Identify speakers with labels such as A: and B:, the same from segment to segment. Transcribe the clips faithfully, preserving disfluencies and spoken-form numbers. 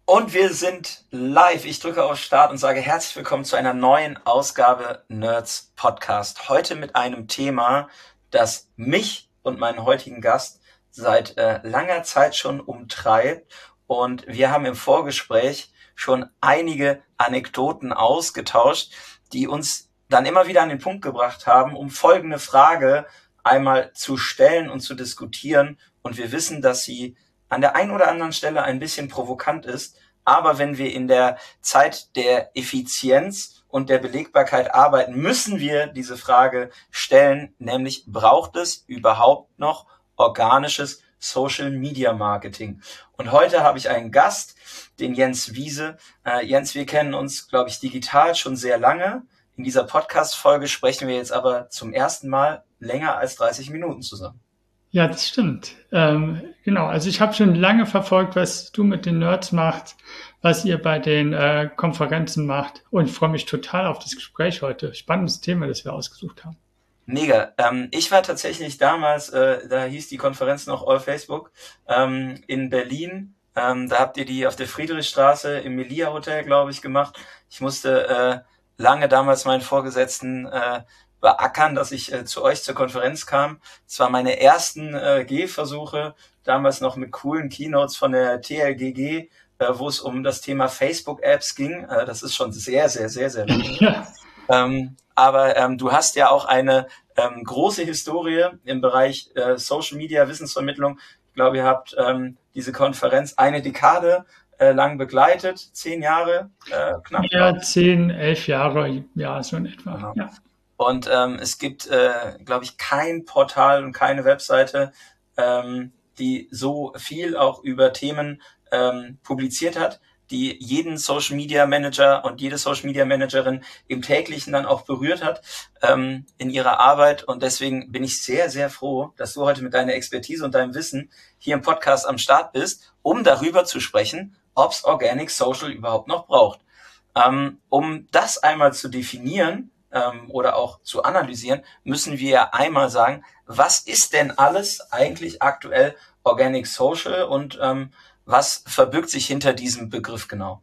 A: Und wir sind live. Ich drücke auf Start und sage herzlich willkommen zu einer neuen Ausgabe Nerds Podcast. Heute mit einem Thema, das mich und meinen heutigen Gast seit äh, langer Zeit schon umtreibt. Und wir haben im Vorgespräch schon einige Anekdoten ausgetauscht, die uns dann immer wieder an den Punkt gebracht haben, um folgende Frage einmal zu stellen und zu diskutieren. Und wir wissen, dass sie an der einen oder anderen Stelle ein bisschen provokant ist, aber wenn wir in der Zeit der Effizienz und der Belegbarkeit arbeiten, müssen wir diese Frage stellen, nämlich braucht es überhaupt noch organisches Social Media Marketing? Und heute habe ich einen Gast, den Jens Wiese. Äh, Jens, wir kennen uns, glaube ich, digital schon sehr lange. In dieser Podcast-Folge sprechen wir jetzt aber zum ersten Mal länger als dreißig Minuten zusammen.
B: Ja, das stimmt. Ähm, genau, also ich habe schon lange verfolgt, was du mit den Nerds macht, was ihr bei den äh, Konferenzen macht und freue mich total auf das Gespräch heute. Spannendes Thema, das wir ausgesucht haben.
A: Mega. Ähm, ich war tatsächlich damals, äh, da hieß die Konferenz noch All Facebook, ähm, in Berlin. Ähm, da habt ihr die auf der Friedrichstraße im Melia Hotel, glaube ich, gemacht. Ich musste äh, lange damals meinen Vorgesetzten äh, beackern, dass ich äh, zu euch zur Konferenz kam. Es waren meine ersten äh, Gehversuche, damals noch mit coolen Keynotes von der T L G G, äh, wo es um das Thema Facebook-Apps ging. Äh, das ist schon sehr, sehr, sehr, sehr lange. Ja. Ähm, aber ähm, du hast ja auch eine ähm, große Historie im Bereich äh, Social Media, Wissensvermittlung. Ich glaube, ihr habt ähm, diese Konferenz eine Dekade äh, lang begleitet, zehn Jahre äh, knapp.
B: Ja, zehn, elf Jahre, ja, so in etwa.
A: Genau.
B: Ja.
A: Und ähm, es gibt, äh, glaube ich, kein Portal und keine Webseite, ähm, die so viel auch über Themen ähm, publiziert hat, die jeden Social Media Manager und jede Social Media Managerin im täglichen dann auch berührt hat ähm, in ihrer Arbeit. Und deswegen bin ich sehr, sehr froh, dass du heute mit deiner Expertise und deinem Wissen hier im Podcast am Start bist, um darüber zu sprechen, ob es Organic Social überhaupt noch braucht. Ähm, um das einmal zu definieren, oder auch zu analysieren, müssen wir einmal sagen, was ist denn alles eigentlich aktuell Organic Social und ähm, was verbirgt sich hinter diesem Begriff genau?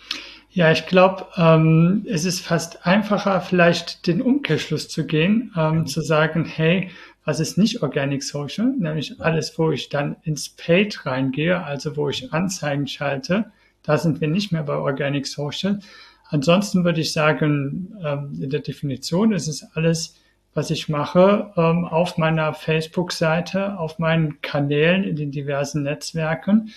B: Ja, ich glaube, ähm, es ist fast einfacher, vielleicht den Umkehrschluss zu gehen, ähm, mhm. zu sagen, hey, was ist nicht Organic Social? Nämlich alles, wo ich dann ins Paid reingehe, also wo ich Anzeigen schalte, da sind wir nicht mehr bei Organic Social. Ansonsten würde ich sagen, in der Definition ist es alles, was ich mache, auf meiner Facebook-Seite, auf meinen Kanälen in den diversen Netzwerken.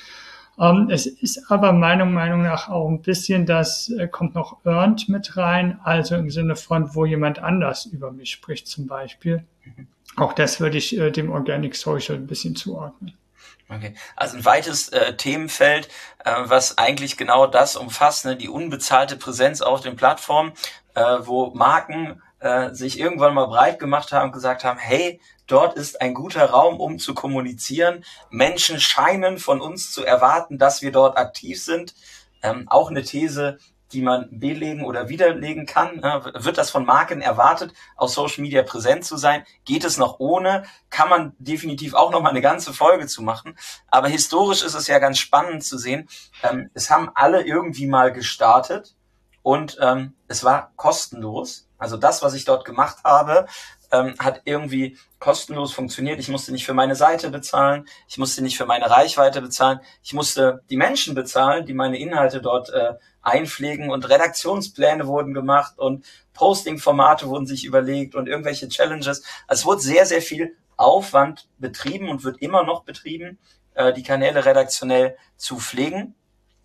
B: Es ist aber meiner Meinung nach auch ein bisschen, das kommt noch Earned mit rein, also im Sinne von, wo jemand anders über mich spricht zum Beispiel. Auch das würde ich dem Organic Social ein bisschen zuordnen.
A: Okay, also ein weites äh, Themenfeld, äh, was eigentlich genau das umfasst, ne? Die unbezahlte Präsenz auf den Plattformen, äh, wo Marken äh, sich irgendwann mal breit gemacht haben und gesagt haben, hey, dort ist ein guter Raum, um zu kommunizieren. Menschen scheinen von uns zu erwarten, dass wir dort aktiv sind. Ähm, auch eine These, die man belegen oder widerlegen kann. Wird das von Marken erwartet, auf Social Media präsent zu sein? Geht es noch ohne? Kann man definitiv auch noch mal eine ganze Folge zu machen. Aber historisch ist es ja ganz spannend zu sehen. Es haben alle irgendwie mal gestartet und es war kostenlos. Also das, was ich dort gemacht habe, hat irgendwie kostenlos funktioniert. Ich musste nicht für meine Seite bezahlen. Ich musste nicht für meine Reichweite bezahlen. Ich musste die Menschen bezahlen, die meine Inhalte dort äh, einpflegen, und Redaktionspläne wurden gemacht und Posting-Formate wurden sich überlegt und irgendwelche Challenges. Also es wurde sehr, sehr viel Aufwand betrieben und wird immer noch betrieben, äh, die Kanäle redaktionell zu pflegen.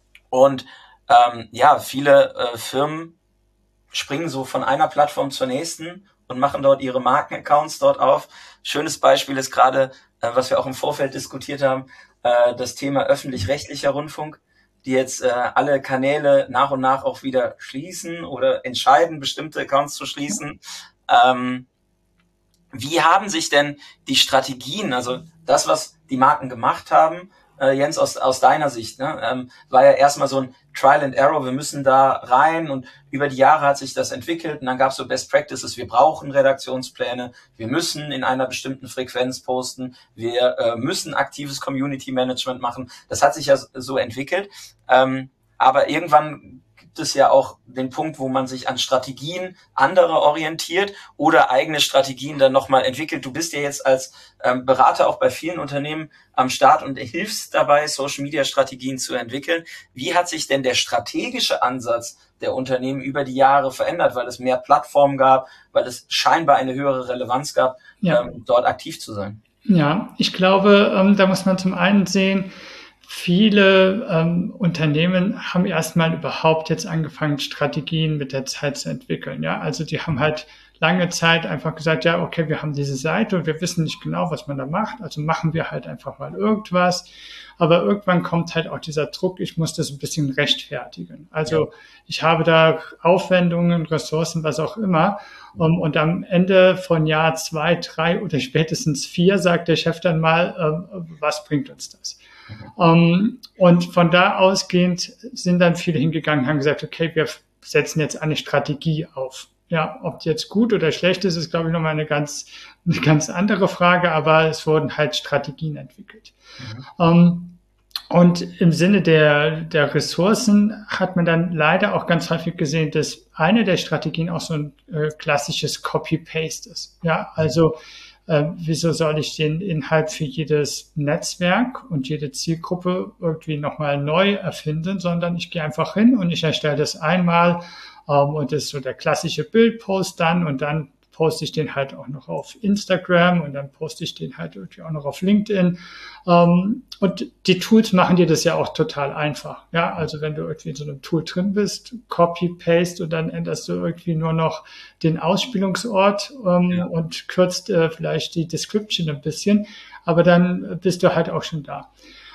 A: Und ähm, ja, viele äh, Firmen springen so von einer Plattform zur nächsten und machen dort ihre Markenaccounts dort auf. Schönes Beispiel ist gerade, äh, was wir auch im Vorfeld diskutiert haben, äh, das Thema öffentlich-rechtlicher Rundfunk, die jetzt äh, alle Kanäle nach und nach auch wieder schließen oder entscheiden, bestimmte Accounts zu schließen. Ähm, wie haben sich denn die Strategien, also das, was die Marken gemacht haben, äh, Jens, aus, aus deiner Sicht, ne, ähm, war ja erstmal so ein Trial and Error, wir müssen da rein, und über die Jahre hat sich das entwickelt, und dann gab es so Best Practices, wir brauchen Redaktionspläne, wir müssen in einer bestimmten Frequenz posten, wir äh, müssen aktives Community Management machen. Das hat sich ja so entwickelt. Ähm, aber irgendwann gibt es ja auch den Punkt, wo man sich an Strategien anderer orientiert oder eigene Strategien dann nochmal entwickelt. Du bist ja jetzt als ähm, Berater auch bei vielen Unternehmen am Start und hilfst dabei, Social-Media-Strategien zu entwickeln. Wie hat sich denn der strategische Ansatz der Unternehmen über die Jahre verändert, weil es mehr Plattformen gab, weil es scheinbar eine höhere Relevanz gab, ja. ähm, dort aktiv zu sein?
B: Ja, ich glaube, ähm, da muss man zum einen sehen, viele ähm, Unternehmen haben erstmal überhaupt jetzt angefangen, Strategien mit der Zeit zu entwickeln. Ja, also die haben halt lange Zeit einfach gesagt, ja, okay, wir haben diese Seite und wir wissen nicht genau, was man da macht. Also machen wir halt einfach mal irgendwas. Aber irgendwann kommt halt auch dieser Druck, ich muss das ein bisschen rechtfertigen. Also ja. ich habe da Aufwendungen, Ressourcen, was auch immer. Um, und am Ende von Jahr zwei, drei oder spätestens vier sagt der Chef dann mal, ähm, was bringt uns das? Um, und von da ausgehend sind dann viele hingegangen und haben gesagt, okay, wir setzen jetzt eine Strategie auf. Ja, ob die jetzt gut oder schlecht ist, ist, glaube ich, nochmal eine ganz, eine ganz andere Frage, aber es wurden halt Strategien entwickelt. Mhm. Um, und im Sinne der, der Ressourcen hat man dann leider auch ganz häufig gesehen, dass eine der Strategien auch so ein äh, klassisches Copy-Paste ist. Ja, also Äh, wieso soll ich den Inhalt für jedes Netzwerk und jede Zielgruppe irgendwie nochmal neu erfinden, sondern ich gehe einfach hin und ich erstelle das einmal ähm, und das ist so der klassische Bildpost dann und dann poste ich den halt auch noch auf Instagram und dann poste ich den halt irgendwie auch noch auf LinkedIn. Ähm, und die Tools machen dir das ja auch total einfach. Ja, also wenn du irgendwie in so einem Tool drin bist, Copy, Paste und dann änderst du irgendwie nur noch den Ausspielungsort ähm, ja. und kürzt äh, vielleicht die Description ein bisschen, aber dann bist du halt auch schon da.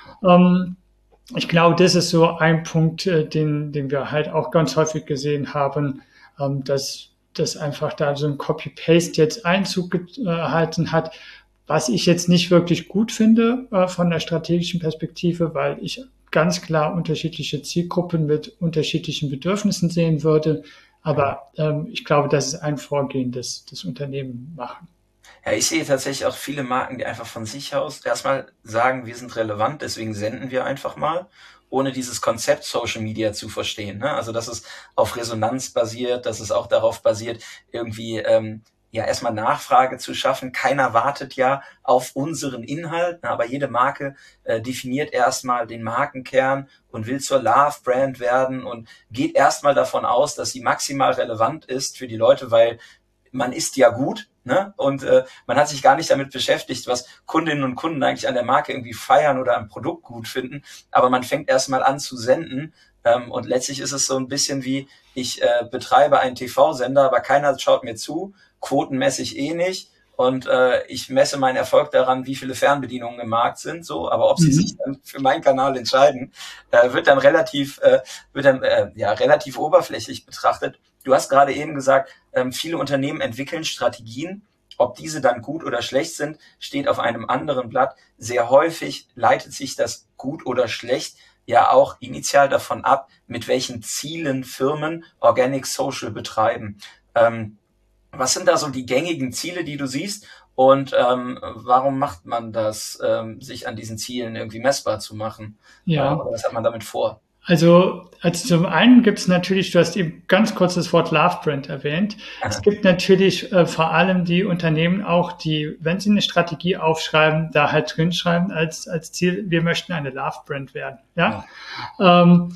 B: Ähm, ich glaube, das ist so ein Punkt, äh, den, den wir halt auch ganz häufig gesehen haben, ähm, dass dass einfach da so ein Copy-Paste jetzt Einzug erhalten hat, was ich jetzt nicht wirklich gut finde äh, von der strategischen Perspektive, weil ich ganz klar unterschiedliche Zielgruppen mit unterschiedlichen Bedürfnissen sehen würde. Aber ähm, ich glaube, das ist ein Vorgehen, das das Unternehmen machen.
A: Ja, ich sehe tatsächlich auch viele Marken, die einfach von sich aus erstmal sagen, wir sind relevant, deswegen senden wir einfach mal, ohne dieses Konzept Social Media zu verstehen. Ne? Also dass es auf Resonanz basiert, dass es auch darauf basiert, irgendwie ähm, ja erstmal Nachfrage zu schaffen. Keiner wartet ja auf unseren Inhalt, ne? Aber jede Marke äh, definiert erstmal den Markenkern und will zur Love-Brand werden und geht erstmal davon aus, dass sie maximal relevant ist für die Leute, weil man ist ja gut. Ne? Und äh, man hat sich gar nicht damit beschäftigt, was Kundinnen und Kunden eigentlich an der Marke irgendwie feiern oder am Produkt gut finden. Aber man fängt erstmal an zu senden. Ähm, und letztlich ist es so ein bisschen wie, ich äh, betreibe einen T V-Sender, aber keiner schaut mir zu. Quoten messe ich eh nicht. Und äh, ich messe meinen Erfolg daran, wie viele Fernbedienungen im Markt sind. So, aber ob sie mhm. sich dann für meinen Kanal entscheiden, äh, wird dann relativ, äh, wird dann äh, ja relativ oberflächlich betrachtet. Du hast gerade eben gesagt, ähm, viele Unternehmen entwickeln Strategien. Ob diese dann gut oder schlecht sind, steht auf einem anderen Blatt. Sehr häufig leitet sich das gut oder schlecht ja auch initial davon ab, mit welchen Zielen Firmen Organic Social betreiben. Ähm, was sind da so die gängigen Ziele, die du siehst? Und ähm, warum macht man das, ähm, sich an diesen Zielen irgendwie messbar zu machen?
B: Ja.
A: Äh, oder was hat man damit vor?
B: Also, also zum einen gibt es natürlich, du hast eben ganz kurz das Wort Love Brand erwähnt. Aha. Es gibt natürlich äh, vor allem die Unternehmen auch, die, wenn sie eine Strategie aufschreiben, da halt drin schreiben als, als Ziel, wir möchten eine Love Brand werden. Ja. ja. Ähm,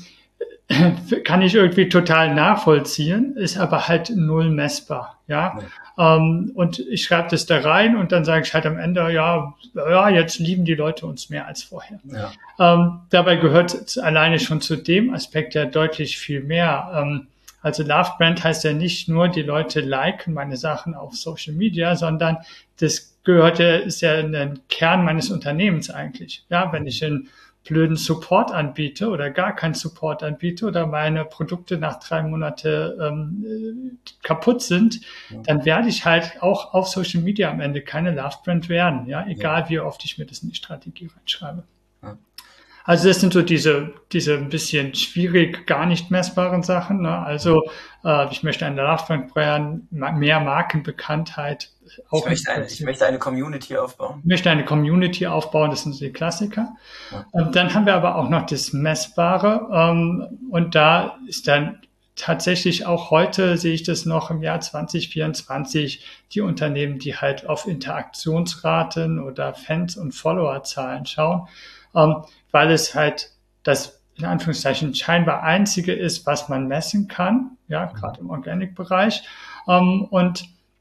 B: kann ich irgendwie total nachvollziehen, ist aber halt null messbar, ja. ja. Ähm, und ich schreibe das da rein und dann sage ich halt am Ende, ja, ja, jetzt lieben die Leute uns mehr als vorher. Ja. Ähm, dabei gehört es alleine schon zu dem Aspekt ja deutlich viel mehr. Ähm, also Love Brand heißt ja nicht nur, die Leute liken meine Sachen auf Social Media, sondern das gehört ja, ist ja ein Kern meines Unternehmens eigentlich. Ja, wenn ich in blöden Support anbiete oder gar keinen Support anbiete oder meine Produkte nach drei Monate ähm, kaputt sind, ja. dann werde ich halt auch auf Social Media am Ende keine Love Brand werden, ja, egal ja. wie oft ich mir das in die Strategie reinschreibe. Ja. Also das sind so diese, diese ein bisschen schwierig, gar nicht messbaren Sachen. Ne? Also äh, ich möchte eine Nachfrage, mehr Markenbekanntheit.
A: Ich
B: Auch
A: möchte eine, ich möchte eine Community aufbauen.
B: Ich möchte eine Community aufbauen, das sind so die Klassiker.
A: Ja.
B: Ähm, dann haben wir aber auch noch das Messbare. Ähm, und da ist dann tatsächlich auch heute, sehe ich das noch im Jahr zwanzig vierundzwanzig, die Unternehmen, die halt auf Interaktionsraten oder Fans- und Followerzahlen schauen, ähm, weil es halt das in Anführungszeichen scheinbar einzige ist, was man messen kann, ja, gerade im Organic-Bereich. Ähm, und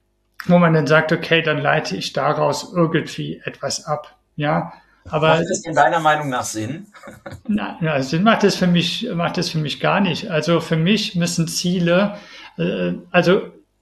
B: wo man dann sagt, okay, dann leite ich daraus irgendwie etwas ab, ja. Aber
A: macht das in deiner Meinung nach Sinn?
B: na, na, Sinn macht es für mich, macht es für mich gar nicht. Also für mich müssen Ziele, äh, also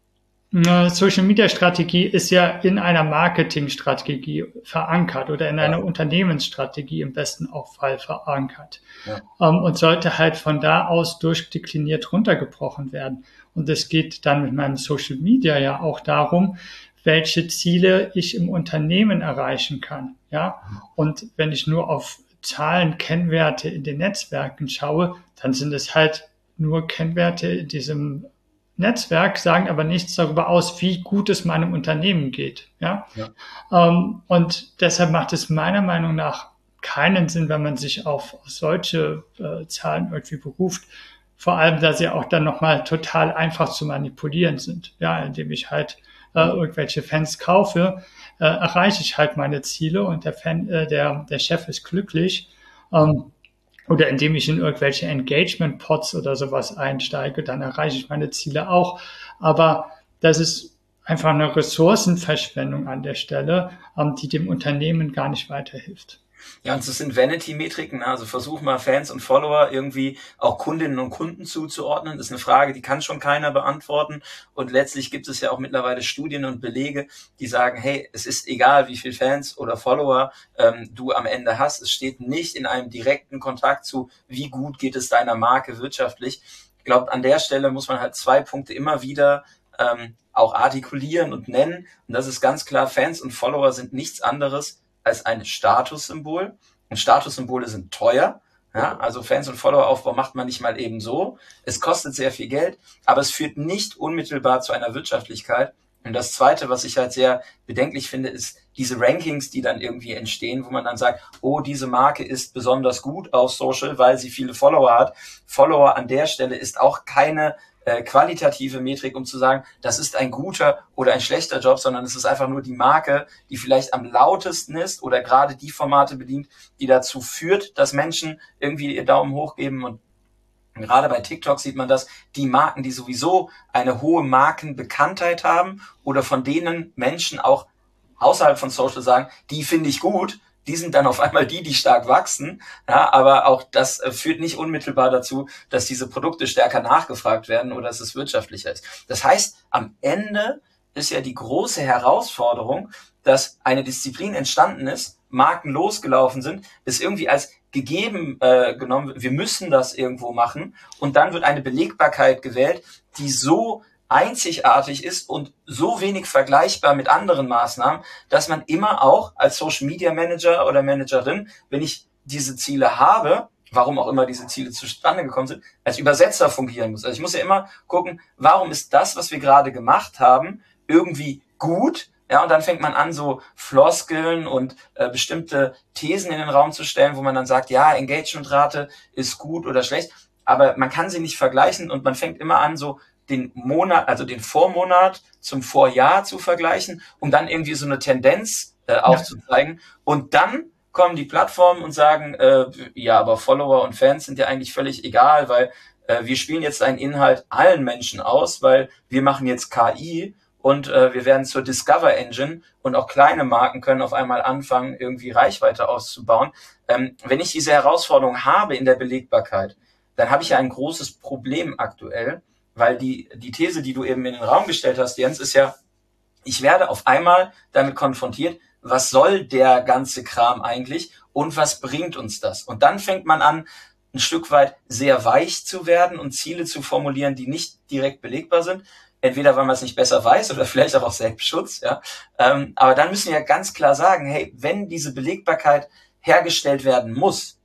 B: eine Social Media Strategie ist ja in einer Marketingstrategie verankert oder in einer
A: Ja.
B: Unternehmensstrategie im besten auch Fall verankert.
A: Ja.
B: Ähm, und sollte halt von da aus durchdekliniert runtergebrochen werden. Und es geht dann mit meinem Social Media ja auch darum, welche Ziele ich im Unternehmen erreichen kann. Ja, und wenn ich nur auf Zahlen, Kennwerte in den Netzwerken schaue, dann sind es halt nur Kennwerte in diesem Netzwerk, sagen aber nichts darüber aus, wie gut es meinem Unternehmen geht. Ja,
A: Ja.
B: ähm, und deshalb macht es meiner Meinung nach keinen Sinn, wenn man sich auf, auf solche äh, Zahlen irgendwie beruft. Vor allem, da sie auch dann nochmal total einfach zu manipulieren sind. Ja, indem ich halt äh, irgendwelche Fans kaufe, äh, erreiche ich halt meine Ziele und der Fan, äh, der, der Chef ist glücklich. Ähm, oder indem ich in irgendwelche Engagement-Pods oder sowas einsteige, dann erreiche ich meine Ziele auch. Aber das ist einfach eine Ressourcenverschwendung an der Stelle, ähm, die dem Unternehmen gar nicht weiterhilft.
A: Ja, und das sind Vanity-Metriken, also versuch mal Fans und Follower irgendwie auch Kundinnen und Kunden zuzuordnen. Das ist eine Frage, die kann schon keiner beantworten. Und letztlich gibt es ja auch mittlerweile Studien und Belege, die sagen, hey, es ist egal, wie viel Fans oder Follower ähm, du am Ende hast. Es steht nicht in einem direkten Kontakt zu, wie gut geht es deiner Marke wirtschaftlich. Ich glaube, an der Stelle muss man halt zwei Punkte immer wieder ähm, auch artikulieren und nennen. Und das ist ganz klar, Fans und Follower sind nichts anderes als ein Statussymbol. Und Statussymbole sind teuer. Ja, also Fans- und Followeraufbau macht man nicht mal eben so. Es kostet sehr viel Geld, aber es führt nicht unmittelbar zu einer Wirtschaftlichkeit. Und das Zweite, was ich halt sehr bedenklich finde, ist diese Rankings, die dann irgendwie entstehen, wo man dann sagt, oh, diese Marke ist besonders gut auf Social, weil sie viele Follower hat. Follower an der Stelle ist auch keine äh, qualitative Metrik, um zu sagen, das ist ein guter oder ein schlechter Job, sondern es ist einfach nur die Marke, die vielleicht am lautesten ist oder gerade die Formate bedient, die dazu führt, dass Menschen irgendwie ihr Daumen hoch geben. Und gerade bei TikTok sieht man das, die Marken, die sowieso eine hohe Markenbekanntheit haben oder von denen Menschen auch außerhalb von Social sagen, die finde ich gut, die sind dann auf einmal die, die stark wachsen. Ja, aber auch das äh, führt nicht unmittelbar dazu, dass diese Produkte stärker nachgefragt werden oder dass es wirtschaftlicher ist. Das heißt, am Ende ist ja die große Herausforderung, dass eine Disziplin entstanden ist, Marken losgelaufen sind, ist irgendwie als gegeben äh, genommen, wir müssen das irgendwo machen und dann wird eine Belegbarkeit gewählt, die so einzigartig ist und so wenig vergleichbar mit anderen Maßnahmen, dass man immer auch als Social Media Manager oder Managerin, wenn ich diese Ziele habe, warum auch immer diese Ziele zustande gekommen sind, als Übersetzer fungieren muss. Also ich muss ja immer gucken, warum ist das, was wir gerade gemacht haben, irgendwie gut? Ja, und dann fängt man an, so Floskeln und äh, bestimmte Thesen in den Raum zu stellen, wo man dann sagt, ja, Engagementrate ist gut oder schlecht, aber man kann sie nicht vergleichen und man fängt immer an, so den Monat, also den Vormonat zum Vorjahr zu vergleichen, um dann irgendwie so eine Tendenz äh, aufzuzeigen. Und dann kommen die Plattformen und sagen, äh, ja, aber Follower und Fans sind ja eigentlich völlig egal, weil äh, wir spielen jetzt einen Inhalt allen Menschen aus, weil wir machen jetzt K I und äh, wir werden zur Discover Engine und auch kleine Marken können auf einmal anfangen, irgendwie Reichweite auszubauen. Ähm, wenn ich diese Herausforderung habe in der Belegbarkeit, dann habe ich ja ein großes Problem aktuell, weil die, die These, die du eben in den Raum gestellt hast, Jens, ist ja, ich werde auf einmal damit konfrontiert, was soll der ganze Kram eigentlich und was bringt uns das? Und dann fängt man an, ein Stück weit sehr weich zu werden und Ziele zu formulieren, die nicht direkt belegbar sind. Entweder weil man es nicht besser weiß oder vielleicht auch aus Selbstschutz, ja. Ähm, aber dann müssen wir ja ganz klar sagen, hey, wenn diese Belegbarkeit hergestellt werden muss,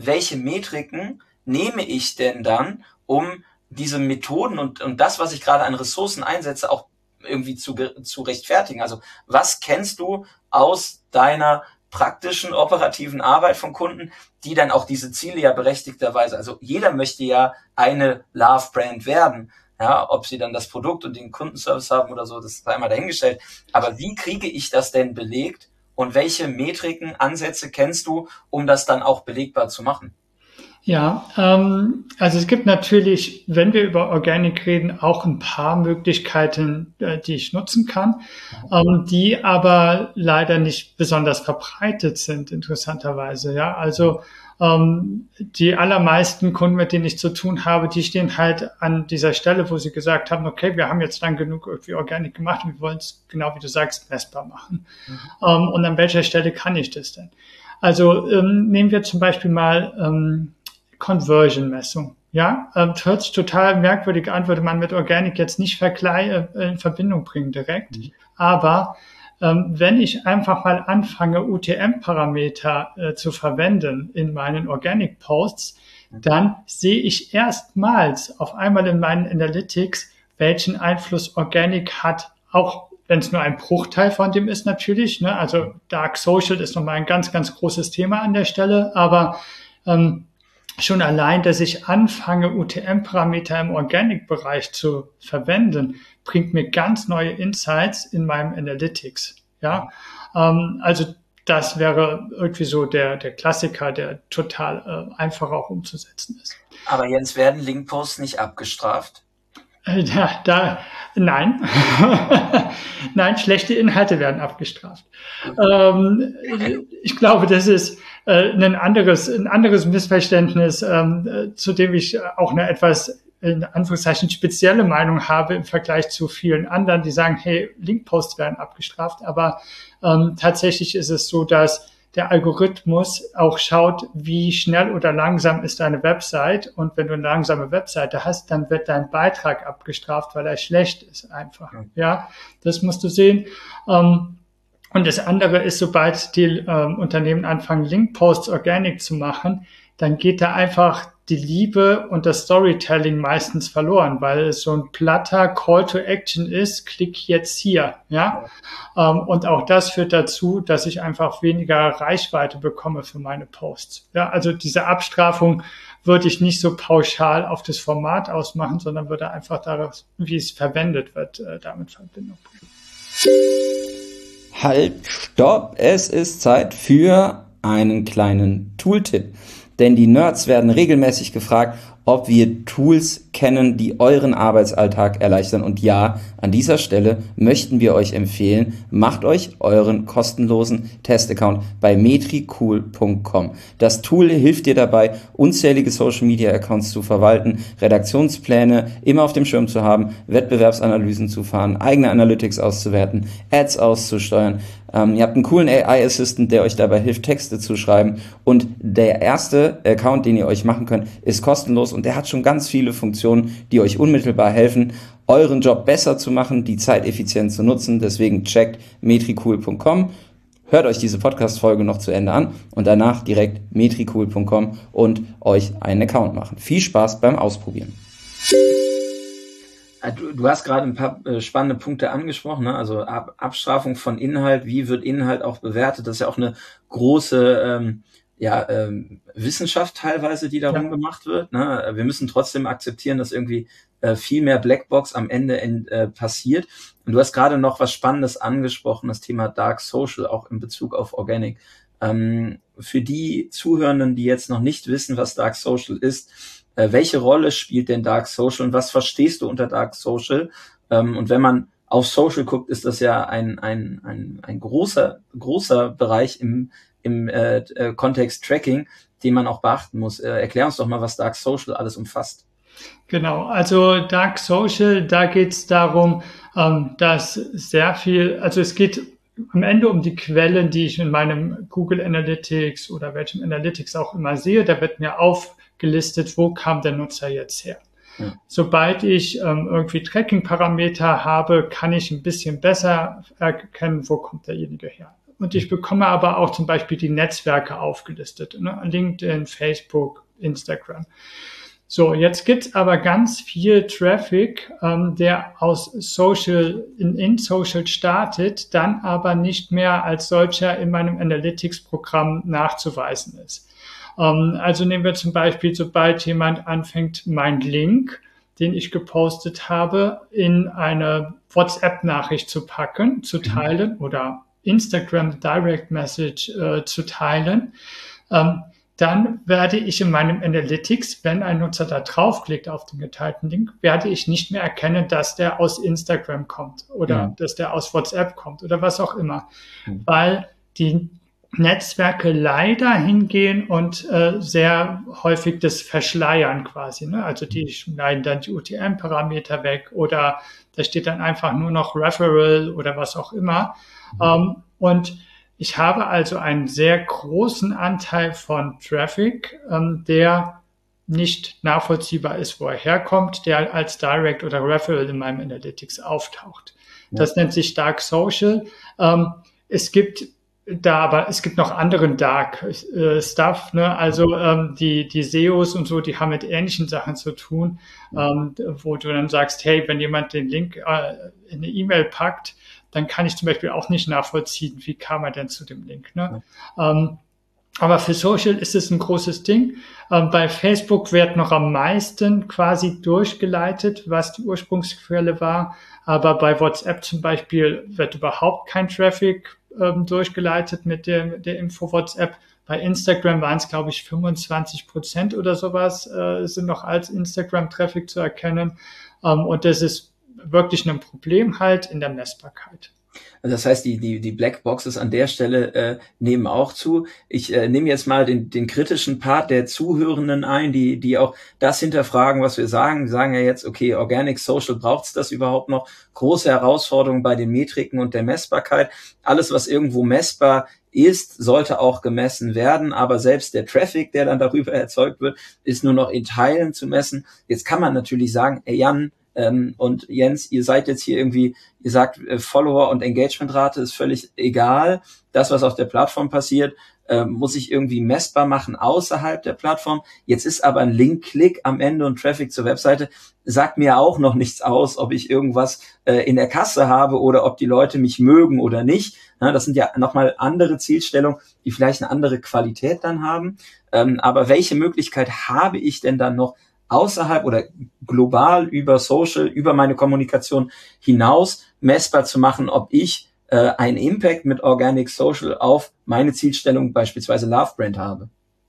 A: welche Metriken nehme ich denn dann, um diese Methoden und, und das, was ich gerade an Ressourcen einsetze, auch irgendwie zu, zu rechtfertigen. Also was kennst du aus deiner praktischen, operativen Arbeit von Kunden, die dann auch diese Ziele ja berechtigterweise, also jeder möchte ja eine Love-Brand werden, ja, ob sie dann das Produkt und den Kundenservice haben oder so, das sei mal dahingestellt. Aber wie kriege ich das denn belegt und welche Metriken, Ansätze kennst du, um das dann auch belegbar zu machen?
B: Ja, ähm, also es gibt natürlich, wenn wir über Organic reden, auch ein paar Möglichkeiten, äh, die ich nutzen kann, ähm, die aber leider nicht besonders verbreitet sind, interessanterweise. Ja, also ähm, die allermeisten Kunden, mit denen ich zu tun habe, die stehen halt an dieser Stelle, wo sie gesagt haben, okay, wir haben jetzt lang genug irgendwie Organic gemacht und wir wollen es, genau wie du sagst, messbar machen. Mhm. Ähm, und an welcher Stelle kann ich das denn? Also ähm, nehmen wir zum Beispiel mal ähm, Conversion-Messung. Ja, ähm, hört sich total merkwürdig an, würde man mit Organic jetzt nicht vergleich, äh, in Verbindung bringen direkt. Mhm. Aber ähm, wenn ich einfach mal anfange, U T M-Parameter äh, zu verwenden in meinen Organic-Posts, dann sehe ich erstmals auf einmal in meinen Analytics, welchen Einfluss Organic hat, auch wenn es nur ein Bruchteil von dem ist natürlich. Ne? Also Dark Social ist nochmal ein ganz, ganz großes Thema an der Stelle, aber ähm, schon allein, dass ich anfange, U T M-Parameter im Organic-Bereich zu verwenden, bringt mir ganz neue Insights in meinem Analytics. Ja, ähm, also das wäre irgendwie so der, der Klassiker, der total äh, einfach auch umzusetzen ist.
A: Aber Jens, werden Linkposts nicht abgestraft?
B: Äh, da, da, nein. Nein, schlechte Inhalte werden abgestraft. Ähm, ich glaube, das ist äh, ein anderes, ein anderes Missverständnis, ähm, äh, zu dem ich auch eine etwas, in Anführungszeichen, spezielle Meinung habe im Vergleich zu vielen anderen, die sagen, hey, Linkposts werden abgestraft. Aber ähm, tatsächlich ist es so, dass der Algorithmus auch schaut, wie schnell oder langsam ist deine Website. Und wenn du eine langsame Webseite hast, dann wird dein Beitrag abgestraft, weil er schlecht ist einfach. Ja, das musst du sehen. Und das andere ist, sobald die ähm, Unternehmen anfangen, Linkposts organic zu machen, dann geht da einfach die Liebe und das Storytelling meistens verloren, weil es so ein platter Call to Action ist, klick jetzt hier, ja. ja. Ähm, und auch das führt dazu, dass ich einfach weniger Reichweite bekomme für meine Posts. Ja, also diese Abstrafung würde ich nicht so pauschal auf das Format ausmachen, sondern würde einfach daraus, wie es verwendet wird, äh, damit Verbindung bringen.
C: Halt, stopp! Es ist Zeit für einen kleinen Tooltip. Denn die Nerds werden regelmäßig gefragt, ob wir Tools kennen, die euren Arbeitsalltag erleichtern. Und ja, an dieser Stelle möchten wir euch empfehlen, macht euch euren kostenlosen Testaccount bei metricool punkt com. Das Tool hilft dir dabei, unzählige Social-Media-Accounts zu verwalten, Redaktionspläne immer auf dem Schirm zu haben, Wettbewerbsanalysen zu fahren, eigene Analytics auszuwerten, Ads auszusteuern. Ähm, ihr habt einen coolen A I-Assistant, der euch dabei hilft, Texte zu schreiben. Und der erste Account, den ihr euch machen könnt, ist kostenlos und der hat schon ganz viele Funktionen, die euch unmittelbar helfen, euren Job besser zu machen, die Zeit effizient zu nutzen. Deswegen checkt metricool punkt com, hört euch diese Podcast-Folge noch zu Ende an und danach direkt metricool punkt com und euch einen Account machen. Viel Spaß beim Ausprobieren.
A: Du, du hast gerade ein paar äh, spannende Punkte angesprochen, ne? Also Ab- Abstrafung von Inhalt, wie wird Inhalt auch bewertet? Das ist ja auch eine große ähm, ja, ähm, Wissenschaft teilweise, die darum ja. gemacht wird. Ne? Wir müssen trotzdem akzeptieren, dass irgendwie äh, viel mehr Blackbox am Ende in, äh, passiert. Und du hast gerade noch was Spannendes angesprochen, das Thema Dark Social, auch in Bezug auf Organic. Ähm, für die Zuhörenden, die jetzt noch nicht wissen, was Dark Social ist, äh, welche Rolle spielt denn Dark Social und was verstehst du unter Dark Social? Ähm, und wenn man auf Social guckt, ist das ja ein, ein, ein, ein großer, großer Bereich im im äh, äh, Kontext Tracking, den man auch beachten muss. Äh, erklär uns doch mal, was Dark Social alles umfasst.
B: Genau, also Dark Social, da geht es darum, ähm, dass sehr viel, also es geht am Ende um die Quellen, die ich in meinem Google Analytics oder welchem Analytics auch immer sehe. Da wird mir aufgelistet, wo kam der Nutzer jetzt her. Ja. Sobald ich ähm, irgendwie Tracking-Parameter habe, kann ich ein bisschen besser erkennen, wo kommt derjenige her. und ich bekomme aber auch zum Beispiel die Netzwerke aufgelistet, ne? LinkedIn, Facebook, Instagram. So, jetzt gibt's aber ganz viel Traffic, ähm, der aus Social, in, in Social startet, dann aber nicht mehr als solcher in meinem Analytics-Programm nachzuweisen ist. Ähm, also nehmen wir zum Beispiel, sobald jemand anfängt, mein Link, den ich gepostet habe, in eine WhatsApp-Nachricht zu packen, zu teilen oder Instagram Direct Message äh, zu teilen, ähm, dann werde ich in meinem Analytics, wenn ein Nutzer da draufklickt auf den geteilten Link, werde ich nicht mehr erkennen, dass der aus Instagram kommt oder ja. dass der aus WhatsApp kommt oder was auch immer, mhm. weil die Netzwerke leider hingehen und äh, sehr häufig das verschleiern quasi, ne? Also die schneiden dann die U T M-Parameter weg oder da steht dann einfach nur noch Referral oder was auch immer. Mhm. Ähm, und ich habe also einen sehr großen Anteil von Traffic, ähm, der nicht nachvollziehbar ist, wo er herkommt, der als Direct oder Referral in meinem Analytics auftaucht. Ja. Das nennt sich Dark Social. Ähm, es gibt da, aber es gibt noch anderen Dark äh, Stuff, ne? Also ähm, die die S E Os und so, die haben mit ähnlichen Sachen zu tun, ähm, wo du dann sagst, hey, wenn jemand den Link äh, in eine E-Mail packt, dann kann ich zum Beispiel auch nicht nachvollziehen, wie kam er denn zu dem Link. Ne? Ja. Ähm, aber für Social ist es ein großes Ding. Ähm, bei Facebook wird noch am meisten quasi durchgeleitet, was die Ursprungsquelle war. Aber bei WhatsApp zum Beispiel wird überhaupt kein Traffic ähm, durchgeleitet mit der, der Info WhatsApp. Bei Instagram waren es, glaube ich, fünfundzwanzig Prozent oder sowas, äh, sind noch als Instagram-Traffic zu erkennen. Ähm, und das ist wirklich ein Problem halt in der Messbarkeit.
A: Also das heißt, die die die Blackboxes an der Stelle äh, nehmen auch zu. Ich äh, nehme jetzt mal den den kritischen Part der Zuhörenden ein, die die auch das hinterfragen, was wir sagen. Die sagen ja jetzt, okay, Organic Social, braucht's das überhaupt noch? Große Herausforderung bei den Metriken und der Messbarkeit. Alles, was irgendwo messbar ist, sollte auch gemessen werden, aber selbst der Traffic, der dann darüber erzeugt wird, ist nur noch in Teilen zu messen. Jetzt kann man natürlich sagen, ey Jan, Ähm, und Jens, ihr seid jetzt hier irgendwie, ihr sagt, äh, Follower und Engagementrate ist völlig egal. Das, was auf der Plattform passiert, äh, muss ich irgendwie messbar machen außerhalb der Plattform. Jetzt ist aber ein Link-Klick am Ende und Traffic zur Webseite sagt mir auch noch nichts aus, ob ich irgendwas äh, in der Kasse habe oder ob die Leute mich mögen oder nicht. Ja, das sind ja nochmal andere Zielstellungen, die vielleicht eine andere Qualität dann haben. Ähm, aber welche Möglichkeit habe ich denn dann noch, außerhalb oder global über Social, über meine Kommunikation hinaus messbar zu machen, ob ich äh, einen Impact mit Organic Social auf meine Zielstellung, beispielsweise Love Brand, habe?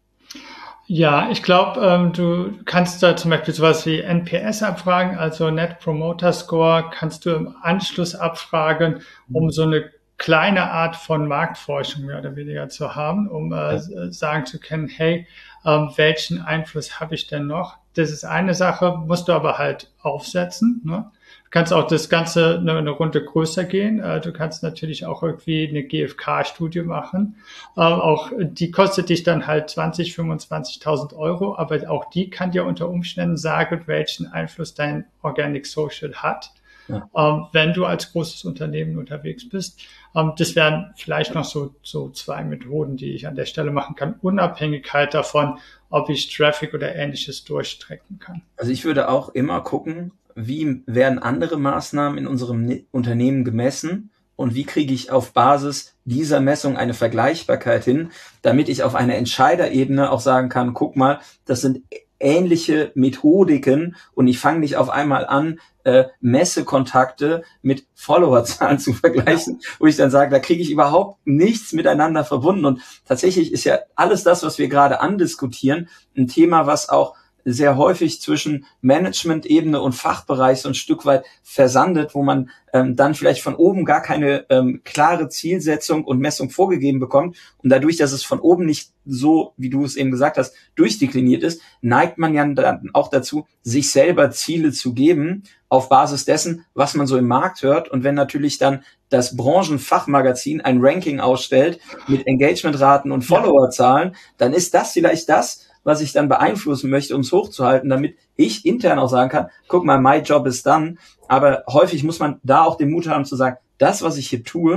B: Ja, ich glaube, ähm, du kannst da zum Beispiel sowas wie N P S abfragen, also Net Promoter Score, kannst du im Anschluss abfragen, um so eine kleine Art von Marktforschung mehr oder weniger zu haben, um äh, ja. sagen zu können, hey, ähm, welchen Einfluss habe ich denn noch? Das ist eine Sache, musst du aber halt aufsetzen. Ne? Du kannst auch das Ganze eine, eine Runde größer gehen. Äh, du kannst natürlich auch irgendwie eine G F K-Studie machen. Ähm, auch die kostet dich dann halt zwanzig, fünfundzwanzigtausend Euro, aber auch die kann dir unter Umständen sagen, welchen Einfluss dein Organic Social hat. Ja. Ähm, wenn du als großes Unternehmen unterwegs bist. Ähm, das wären vielleicht noch so, so zwei Methoden, die ich an der Stelle machen kann, unabhängig halt davon, ob ich Traffic oder Ähnliches durchstrecken kann.
A: Also ich würde auch immer gucken, wie werden andere Maßnahmen in unserem Unternehmen gemessen und wie kriege ich auf Basis dieser Messung eine Vergleichbarkeit hin, damit ich auf einer Entscheiderebene auch sagen kann, guck mal, das sind ähnliche Methodiken und ich fange nicht auf einmal an, äh, Messekontakte mit Followerzahlen zu vergleichen, ja. wo ich dann sage, da kriege ich überhaupt nichts miteinander verbunden. Und tatsächlich ist ja alles das, was wir gerade andiskutieren, ein Thema, was auch sehr häufig zwischen Management-Ebene und Fachbereich so ein Stück weit versandet, wo man ähm, dann vielleicht von oben gar keine ähm, klare Zielsetzung und Messung vorgegeben bekommt. Und dadurch, dass es von oben nicht so, wie du es eben gesagt hast, durchdekliniert ist, neigt man ja dann auch dazu, sich selber Ziele zu geben auf Basis dessen, was man so im Markt hört. Und wenn natürlich dann das Branchenfachmagazin ein Ranking ausstellt mit Engagementraten und Followerzahlen, dann ist das vielleicht das, was ich dann beeinflussen möchte, um es hochzuhalten, damit ich intern auch sagen kann, guck mal, my job is done. Aber häufig muss man da auch den Mut haben zu sagen, das, was ich hier tue,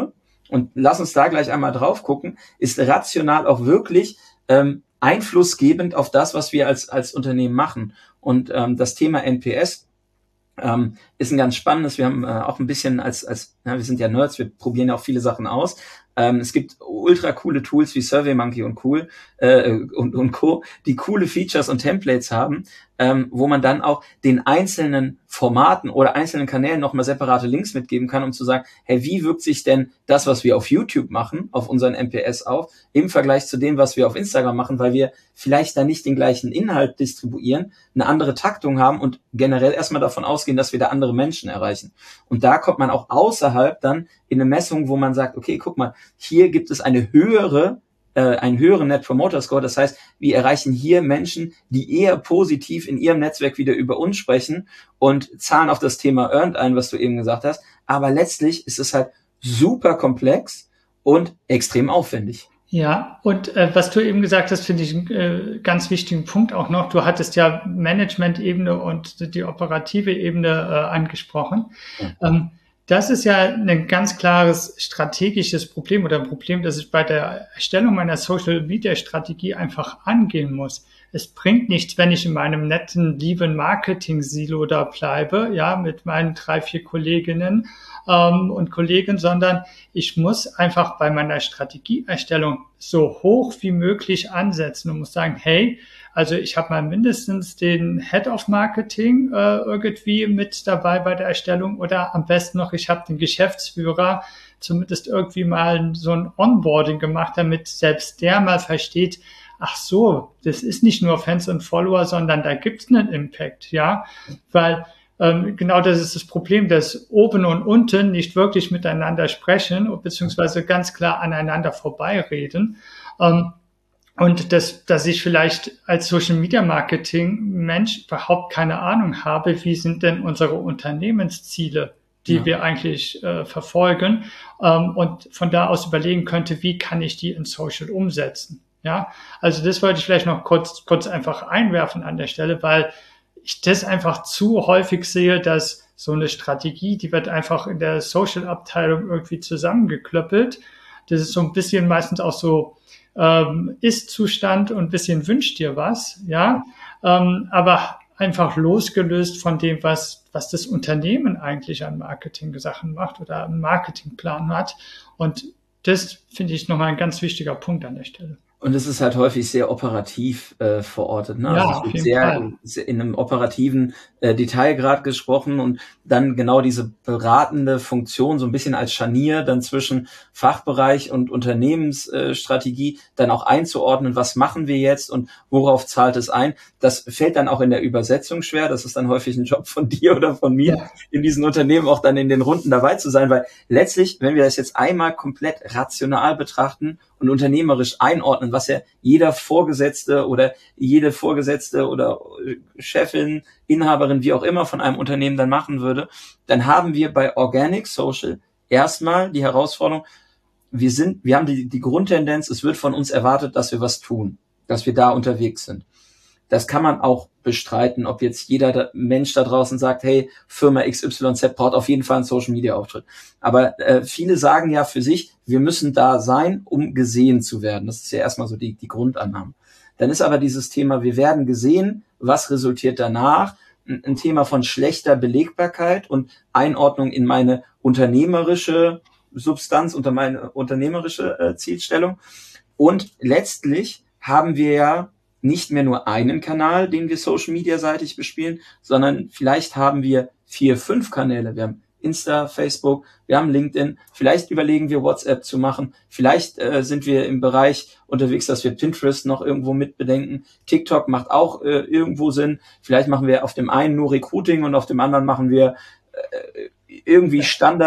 A: und lass uns da gleich einmal drauf gucken, ist rational auch wirklich ähm, einflussgebend auf das, was wir als als Unternehmen machen. Und ähm, das Thema N P S ähm, ist ein ganz spannendes. Wir haben äh, auch ein bisschen als als ja, wir sind ja Nerds, wir probieren ja auch viele Sachen aus. Ähm, es gibt ultra coole Tools wie SurveyMonkey und cool äh, und und Co, die coole Features und Templates haben, ähm, wo man dann auch den einzelnen Formaten oder einzelnen Kanälen nochmal separate Links mitgeben kann, um zu sagen, hey, wie wirkt sich denn das, was wir auf YouTube machen, auf unseren N P S auf, im Vergleich zu dem, was wir auf Instagram machen, weil wir vielleicht da nicht den gleichen Inhalt distribuieren, eine andere Taktung haben und generell erstmal davon ausgehen, dass wir da andere Menschen erreichen. Und da kommt man auch außerhalb dann in eine Messung, wo man sagt, okay, guck mal, hier gibt es eine höhere äh, einen höheren Net Promoter Score. Das heißt, wir erreichen hier Menschen, die eher positiv in ihrem Netzwerk wieder über uns sprechen und zahlen auf das Thema Earned ein, was du eben gesagt hast. Aber letztlich ist es halt super komplex und extrem aufwendig.
B: Ja, und äh, was du eben gesagt hast, finde ich einen äh, ganz wichtigen Punkt auch noch. Du hattest ja Management-Ebene und die operative Ebene äh, angesprochen. Ja. Ähm, das ist ja ein ganz klares strategisches Problem oder ein Problem, das ich bei der Erstellung meiner Social-Media-Strategie einfach angehen muss. Es bringt nichts, wenn ich in meinem netten, lieben Marketing-Silo da bleibe, ja, mit meinen drei, vier Kolleginnen ähm, und Kollegen, sondern ich muss einfach bei meiner Strategieerstellung so hoch wie möglich ansetzen und muss sagen, hey, also ich habe mal mindestens den Head of Marketing äh, irgendwie mit dabei bei der Erstellung oder am besten noch, ich habe den Geschäftsführer zumindest irgendwie mal so ein Onboarding gemacht, damit selbst der mal versteht, ach so, das ist nicht nur Fans und Follower, sondern da gibt's einen Impact, ja, weil ähm, genau das ist das Problem, dass oben und unten nicht wirklich miteinander sprechen beziehungsweise ganz klar aneinander vorbeireden. Ähm, Und dass, dass ich vielleicht als Social Media Marketing Mensch überhaupt keine Ahnung habe, wie sind denn unsere Unternehmensziele, die ja. wir eigentlich äh, verfolgen, ähm, und von da aus überlegen könnte, wie kann ich die in Social umsetzen. Ja, also das wollte ich vielleicht noch kurz, kurz einfach einwerfen an der Stelle, weil ich das einfach zu häufig sehe, dass so eine Strategie, die wird einfach in der Social Abteilung irgendwie zusammengeklöppelt. Das ist so ein bisschen meistens auch so, Ähm, Ist-Zustand und ein bisschen wünscht dir was, ja, ähm, aber einfach losgelöst von dem, was, was das Unternehmen eigentlich an Marketing-Sachen macht oder einen Marketingplan hat. Und das finde ich nochmal ein ganz wichtiger Punkt an der Stelle.
A: Und es ist halt häufig sehr operativ äh, verortet. Ne?
B: Ja,
A: also es wird sehr, sehr in einem operativen äh, Detailgrad gesprochen und dann genau diese beratende Funktion so ein bisschen als Scharnier dann zwischen Fachbereich und Unternehmensstrategie äh, dann auch einzuordnen, was machen wir jetzt und worauf zahlt es ein. Das fällt dann auch in der Übersetzung schwer. Das ist dann häufig ein Job von dir oder von mir, ja. in diesen Unternehmen auch dann in den Runden dabei zu sein, weil letztlich, wenn wir das jetzt einmal komplett rational betrachten und unternehmerisch einordnen, was ja jeder Vorgesetzte oder jede Vorgesetzte oder Chefin, Inhaberin, wie auch immer von einem Unternehmen dann machen würde, dann haben wir bei Organic Social erstmal die Herausforderung, wir sind, wir haben die, die Grundtendenz, es wird von uns erwartet, dass wir was tun, dass wir da unterwegs sind. Das kann man auch bestreiten, ob jetzt jeder Mensch da draußen sagt, hey, Firma X Y Z braucht auf jeden Fall einen Social-Media-Auftritt. Aber äh, viele sagen ja für sich, wir müssen da sein, um gesehen zu werden. Das ist ja erstmal so die, die Grundannahme. Dann ist aber dieses Thema, wir werden gesehen, was resultiert danach? Ein, ein Thema von schlechter Belegbarkeit und Einordnung in meine unternehmerische Substanz, unter meine unternehmerische äh, Zielstellung. Und letztlich haben wir ja nicht mehr nur einen Kanal, den wir Social-Media-seitig bespielen, sondern vielleicht haben wir vier, fünf Kanäle. Wir haben Insta, Facebook, wir haben LinkedIn. Vielleicht überlegen wir, WhatsApp zu machen. Vielleicht äh, sind wir im Bereich unterwegs, dass wir Pinterest noch irgendwo mitbedenken. TikTok macht auch äh, irgendwo Sinn. Vielleicht machen wir auf dem einen nur Recruiting und auf dem anderen machen wir äh, irgendwie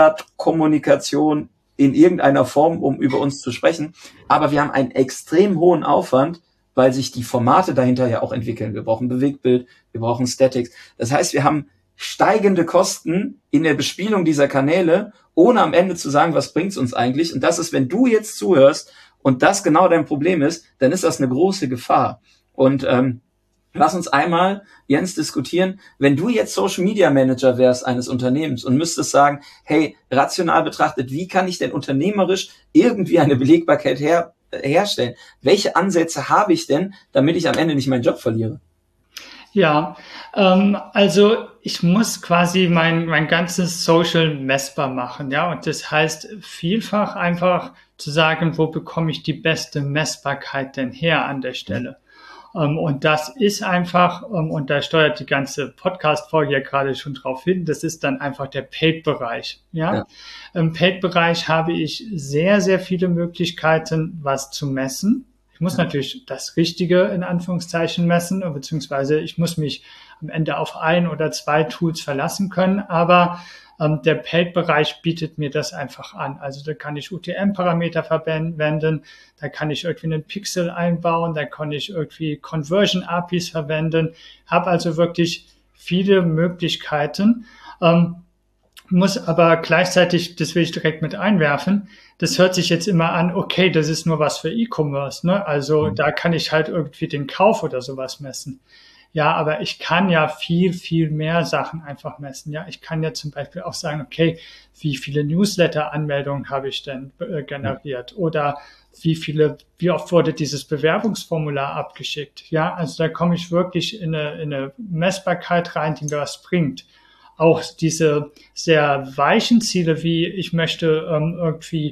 A: Standardkommunikation in irgendeiner Form, um über uns zu sprechen. Aber wir haben einen extrem hohen Aufwand, weil sich die Formate dahinter ja auch entwickeln. Wir brauchen Bewegtbild, wir brauchen Statics. Das heißt, wir haben steigende Kosten in der Bespielung dieser Kanäle, ohne am Ende zu sagen, was bringt's uns eigentlich? Und das ist, wenn du jetzt zuhörst und das genau dein Problem ist, dann ist das eine große Gefahr. Und ähm, Lass uns einmal, Jens, diskutieren, wenn du jetzt Social Media Manager wärst eines Unternehmens und müsstest sagen, hey, rational betrachtet, wie kann ich denn unternehmerisch irgendwie eine Belegbarkeit her, herstellen? Welche Ansätze habe ich denn, damit ich am Ende nicht meinen Job verliere?
B: Ja, ähm, also ich muss quasi mein, mein ganzes Social messbar machen, ja, und das heißt vielfach einfach zu sagen, wo bekomme ich die beste Messbarkeit denn her an der Stelle? Um, und das ist einfach, um, und da steuert die ganze Podcast-Folge ja gerade schon drauf hin, das ist dann einfach der Paid-Bereich. Ja? Ja. Im Paid-Bereich habe ich sehr, sehr viele Möglichkeiten, was zu messen. Ich muss ja. natürlich das Richtige in Anführungszeichen messen, beziehungsweise ich muss mich am Ende auf ein oder zwei Tools verlassen können, aber ähm, der Paid-Bereich bietet mir das einfach an. Also da kann ich U T M-Parameter verwenden, da kann ich irgendwie einen Pixel einbauen, da kann ich irgendwie Conversion-A P Is verwenden, habe also wirklich viele Möglichkeiten, ähm, muss aber gleichzeitig, das will ich direkt mit einwerfen, das hört sich jetzt immer an, okay, das ist nur was für E-Commerce, ne? Also mhm. da kann ich halt irgendwie den Kauf oder sowas messen. Ja, aber ich kann ja viel, viel mehr Sachen einfach messen. Ja, ich kann ja zum Beispiel auch sagen, okay, wie viele Newsletter-Anmeldungen habe ich denn äh, generiert? Oder wie viele, wie oft wurde dieses Bewerbungsformular abgeschickt? Ja, also da komme ich wirklich in eine, in eine Messbarkeit rein, die mir was bringt. Auch diese sehr weichen Ziele, wie ich möchte ähm, irgendwie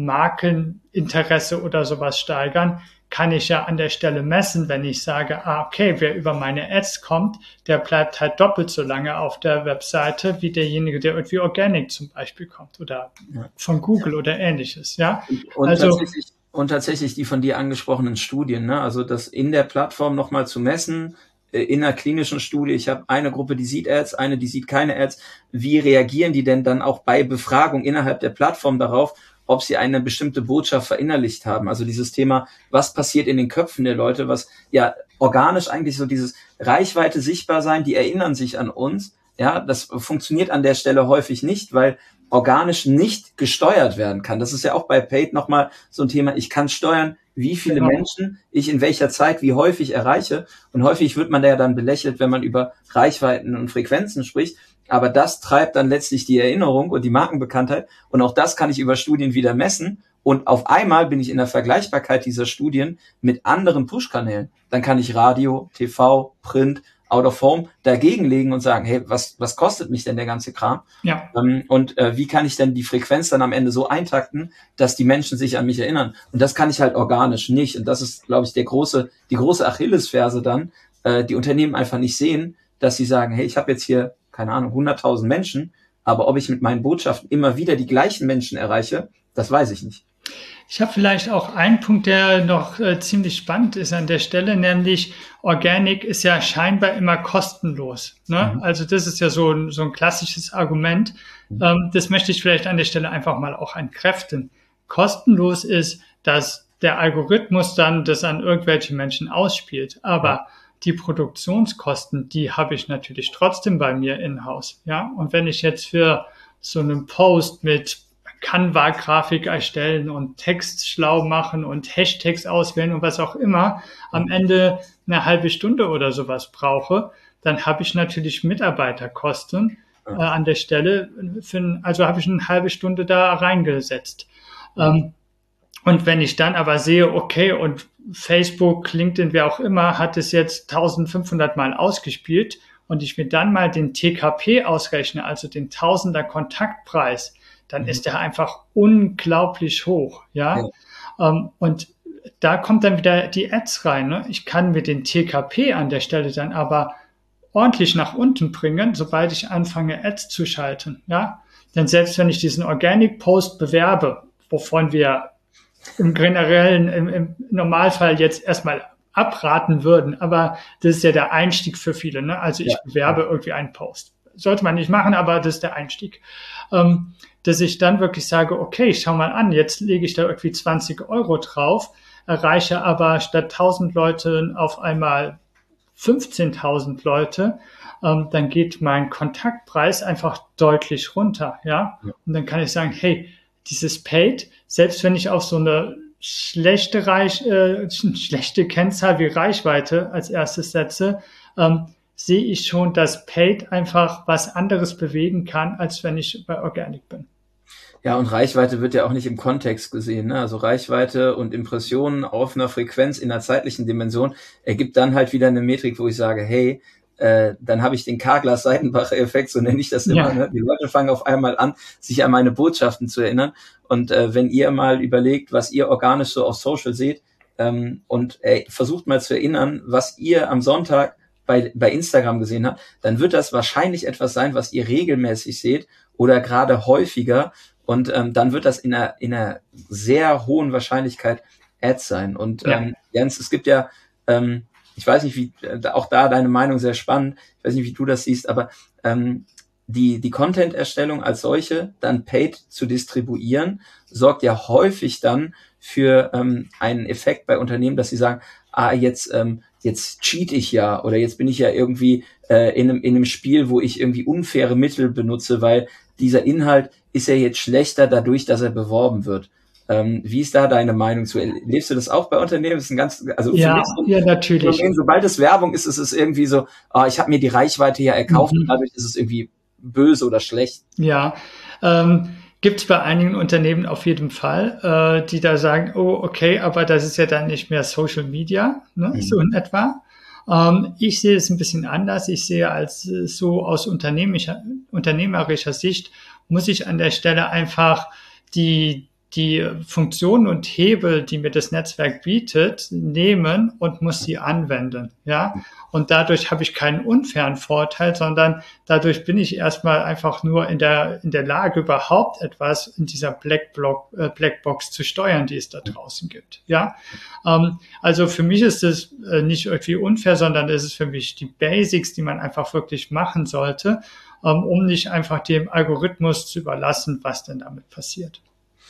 B: Markeninteresse oder sowas steigern, kann ich ja an der Stelle messen, wenn ich sage, ah, okay, wer über meine Ads kommt, der bleibt halt doppelt so lange auf der Webseite wie derjenige, der irgendwie organic zum Beispiel kommt oder von Google oder ähnliches, ja.
A: Und, also, tatsächlich, und tatsächlich die von dir angesprochenen Studien, ne? Also das in der Plattform nochmal zu messen, in einer klinischen Studie, ich habe eine Gruppe, die sieht Ads, eine, die sieht keine Ads, wie reagieren die denn dann auch bei Befragung innerhalb der Plattform darauf, ob sie eine bestimmte Botschaft verinnerlicht haben. Also dieses Thema, was passiert in den Köpfen der Leute, was ja organisch eigentlich so dieses Reichweite sichtbar sein, die erinnern sich an uns. Ja, das funktioniert an der Stelle häufig nicht, weil organisch nicht gesteuert werden kann. Das ist ja auch bei Paid nochmal so ein Thema. Ich kann steuern, wie viele genau. Menschen ich in welcher Zeit wie häufig erreiche. Und häufig wird man da ja dann belächelt, wenn man über Reichweiten und Frequenzen spricht. Aber das treibt dann letztlich die Erinnerung und die Markenbekanntheit. Und auch das kann ich über Studien wieder messen. Und auf einmal bin ich in der Vergleichbarkeit dieser Studien mit anderen Push-Kanälen. Dann kann ich Radio, T V, Print, Out of Home dagegen legen und sagen, hey, was was kostet mich denn der ganze Kram?
B: Ja.
A: Ähm, und äh, wie kann ich denn die Frequenz dann am Ende so eintakten, dass die Menschen sich an mich erinnern? Und das kann ich halt organisch nicht. Und das ist, glaube ich, der große die große Achillesferse dann, äh, die Unternehmen einfach nicht sehen, dass sie sagen, hey, ich habe jetzt hier, keine Ahnung, hunderttausend Menschen, aber ob ich mit meinen Botschaften immer wieder die gleichen Menschen erreiche, das weiß ich nicht.
B: Ich habe vielleicht auch einen Punkt, der noch äh, ziemlich spannend ist an der Stelle, nämlich Organic ist ja scheinbar immer kostenlos. Ne? Mhm. Also das ist ja so ein, so ein klassisches Argument. Mhm. Ähm, das möchte ich vielleicht an der Stelle einfach mal auch entkräften. Kostenlos ist, dass der Algorithmus dann das an irgendwelche Menschen ausspielt. Aber ja. die Produktionskosten, die habe ich natürlich trotzdem bei mir in-house. Ja? Und wenn ich jetzt für so einen Post mit Canva-Grafik erstellen und Text schlau machen und Hashtags auswählen und was auch immer, am Ende eine halbe Stunde oder sowas brauche, dann habe ich natürlich Mitarbeiterkosten äh, an der Stelle. Für, also habe ich eine halbe Stunde da reingesetzt. Ähm, und wenn ich dann aber sehe, okay, und Facebook, LinkedIn, wer auch immer, hat es jetzt eintausendfünfhundert Mal ausgespielt und ich mir dann mal den T K P ausrechne, also den Tausender Kontaktpreis, dann ist der einfach unglaublich hoch, ja. ja. Um, und da kommt dann wieder die Ads rein. Ne? Ich kann mir den T K P an der Stelle dann aber ordentlich nach unten bringen, sobald ich anfange, Ads zu schalten, ja. Denn selbst wenn ich diesen Organic Post bewerbe, wovon wir im generellen, im, im Normalfall jetzt erstmal abraten würden, aber das ist ja der Einstieg für viele, ne? Also ich ja. bewerbe irgendwie einen Post. Sollte man nicht machen, aber das ist der Einstieg. Ähm, dass ich dann wirklich sage, okay, schau mal an, jetzt lege ich da irgendwie zwanzig Euro drauf, erreiche aber statt tausend Leute auf einmal fünfzehntausend Leute, ähm, dann geht mein Kontaktpreis einfach deutlich runter, ja? ja. Und dann kann ich sagen, hey, dieses Paid, selbst wenn ich auf so eine schlechte Reich, äh, schlechte Kennzahl wie Reichweite als erstes setze, ähm, sehe ich schon, dass Paid einfach was anderes bewegen kann, als wenn ich bei Organic bin.
A: Ja, und Reichweite wird ja auch nicht im Kontext gesehen, ne? Also Reichweite und Impressionen auf einer Frequenz in einer zeitlichen Dimension ergibt dann halt wieder eine Metrik, wo ich sage, hey, äh, dann habe ich den Karglas-Seitenbacher-Effekt, so nenne ich das immer. Ja. Ne? Die Leute fangen auf einmal an, sich an meine Botschaften zu erinnern. Und äh, wenn ihr mal überlegt, was ihr organisch so auf Social seht, ähm, und äh, versucht mal zu erinnern, was ihr am Sonntag bei, bei Instagram gesehen habt, dann wird das wahrscheinlich etwas sein, was ihr regelmäßig seht oder gerade häufiger. Und ähm, dann wird das in einer, in einer sehr hohen Wahrscheinlichkeit Ads sein. Und ja. ähm, Jens, es gibt ja, ähm, ich weiß nicht, wie, äh, auch da deine Meinung sehr spannend, ich weiß nicht, wie du das siehst, aber ähm, die, die Content-Erstellung als solche dann paid zu distribuieren, sorgt ja häufig dann für ähm, einen Effekt bei Unternehmen, dass sie sagen, ah, jetzt, ähm, jetzt cheat ich ja oder jetzt bin ich ja irgendwie äh, in, einem, in einem Spiel, wo ich irgendwie unfaire Mittel benutze, weil dieser Inhalt ist ja jetzt schlechter dadurch, dass er beworben wird. Ähm, wie ist da deine Meinung zu? Lebst du das auch bei Unternehmen? Das ist ein ganz, also für
B: ja,
A: mich so,
B: ja, natürlich.
A: Sobald es Werbung ist, ist es irgendwie so, ah, ich habe mir die Reichweite ja erkauft mhm. und dadurch ist es irgendwie böse oder schlecht.
B: Ja, ähm, gibt es bei einigen Unternehmen auf jeden Fall, äh, die da sagen, oh, okay, aber das ist ja dann nicht mehr Social Media, ne, mhm. so in etwa. Ähm, ich sehe es ein bisschen anders. Ich sehe als so aus unternehmerischer, unternehmerischer Sicht muss ich an der Stelle einfach die die Funktionen und Hebel, die mir das Netzwerk bietet, nehmen und muss sie anwenden, ja. Und dadurch habe ich keinen unfairen Vorteil, sondern dadurch bin ich erstmal einfach nur in der in der Lage, überhaupt etwas in dieser Blackblock, äh, Blackbox zu steuern, die es da draußen gibt, ja. Ähm, also für mich ist es äh, nicht irgendwie unfair, sondern es ist für mich die Basics, die man einfach wirklich machen sollte, ähm, um nicht einfach dem Algorithmus zu überlassen, was denn damit passiert.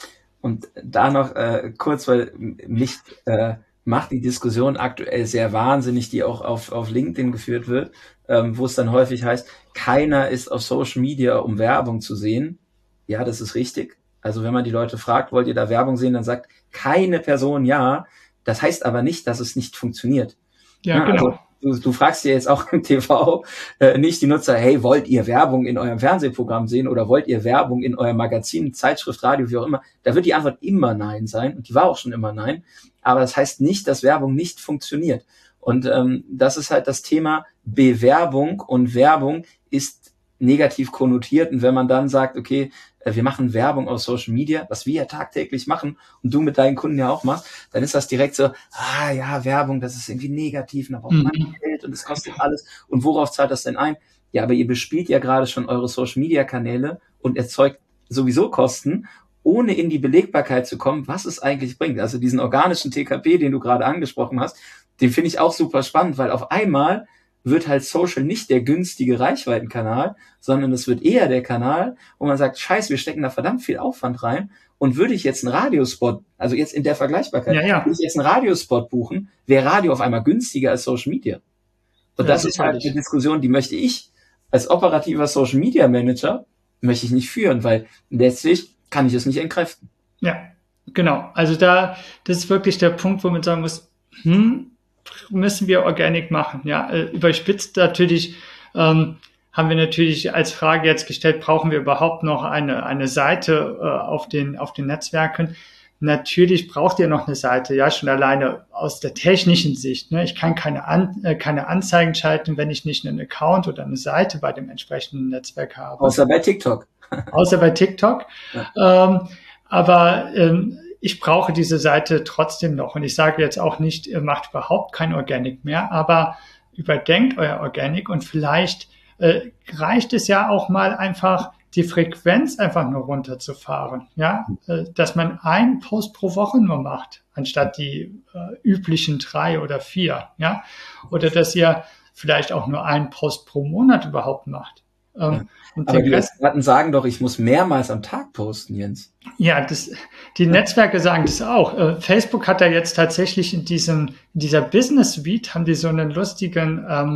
A: Und da noch äh, kurz, weil mich äh, macht die Diskussion aktuell sehr wahnsinnig, die auch auf, auf LinkedIn geführt wird, ähm, wo es dann häufig heißt, keiner ist auf Social Media, um Werbung zu sehen. Ja, das ist richtig. Also wenn man die Leute fragt, wollt ihr da Werbung sehen, dann sagt keine Person ja. Das heißt aber nicht, dass es nicht funktioniert.
B: Ja, ja genau.
A: Also, Du, du fragst dir jetzt auch im T V äh, nicht die Nutzer, hey, wollt ihr Werbung in eurem Fernsehprogramm sehen oder wollt ihr Werbung in eurem Magazin, Zeitschrift, Radio, wie auch immer? Da wird die Antwort immer Nein sein und die war auch schon immer Nein. Aber das heißt nicht, dass Werbung nicht funktioniert. Und ähm, das ist halt das Thema Bewerbung und Werbung ist negativ konnotiert. Und wenn man dann sagt, okay, wir machen Werbung auf Social Media, was wir ja tagtäglich machen und du mit deinen Kunden ja auch machst, dann ist das direkt so, ah ja, Werbung, das ist irgendwie negativ, da braucht man mhm. Geld und es kostet alles. Und worauf zahlt das denn ein? Ja, aber ihr bespielt ja gerade schon eure Social Media Kanäle und erzeugt sowieso Kosten, ohne in die Belegbarkeit zu kommen, was es eigentlich bringt. Also diesen organischen T K P, den du gerade angesprochen hast, den finde ich auch super spannend, weil auf einmal wird halt Social nicht der günstige Reichweitenkanal, sondern es wird eher der Kanal, wo man sagt, scheiße, wir stecken da verdammt viel Aufwand rein und würde ich jetzt einen Radiospot, also jetzt in der Vergleichbarkeit, ja, ja. würde ich jetzt einen Radiospot buchen, wäre Radio auf einmal günstiger als Social Media. Und ja, das ist halt eine Diskussion, die möchte ich als operativer Social Media Manager, möchte ich nicht führen, weil letztlich kann ich es nicht entkräften.
B: Ja, genau. Also da, das ist wirklich der Punkt, wo man sagen muss, hm, müssen wir Organic machen, ja, überspitzt natürlich, ähm, haben wir natürlich als Frage jetzt gestellt, brauchen wir überhaupt noch eine, eine Seite äh, auf den, auf den Netzwerken? Natürlich braucht ihr noch eine Seite, ja, schon alleine aus der technischen Sicht, ne? Ich kann keine, An, äh, keine Anzeigen schalten, wenn ich nicht einen Account oder eine Seite bei dem entsprechenden Netzwerk habe.
A: Außer bei TikTok.
B: Außer bei TikTok. Ja. Ähm, aber, ähm, ich brauche diese Seite trotzdem noch. Und ich sage jetzt auch nicht, ihr macht überhaupt kein Organic mehr, aber überdenkt euer Organic und vielleicht äh, reicht es ja auch mal einfach, die Frequenz einfach nur runterzufahren. Ja, äh, dass man einen Post pro Woche nur macht, anstatt die äh, üblichen drei oder vier. Ja, oder dass ihr vielleicht auch nur einen Post pro Monat überhaupt macht.
A: Ähm, und aber die Experten sagen doch, ich muss mehrmals am Tag posten, Jens.
B: Ja, das, die Netzwerke sagen das auch. Äh, Facebook hat da jetzt tatsächlich in diesem, in dieser Business Suite haben die so einen lustigen, ähm,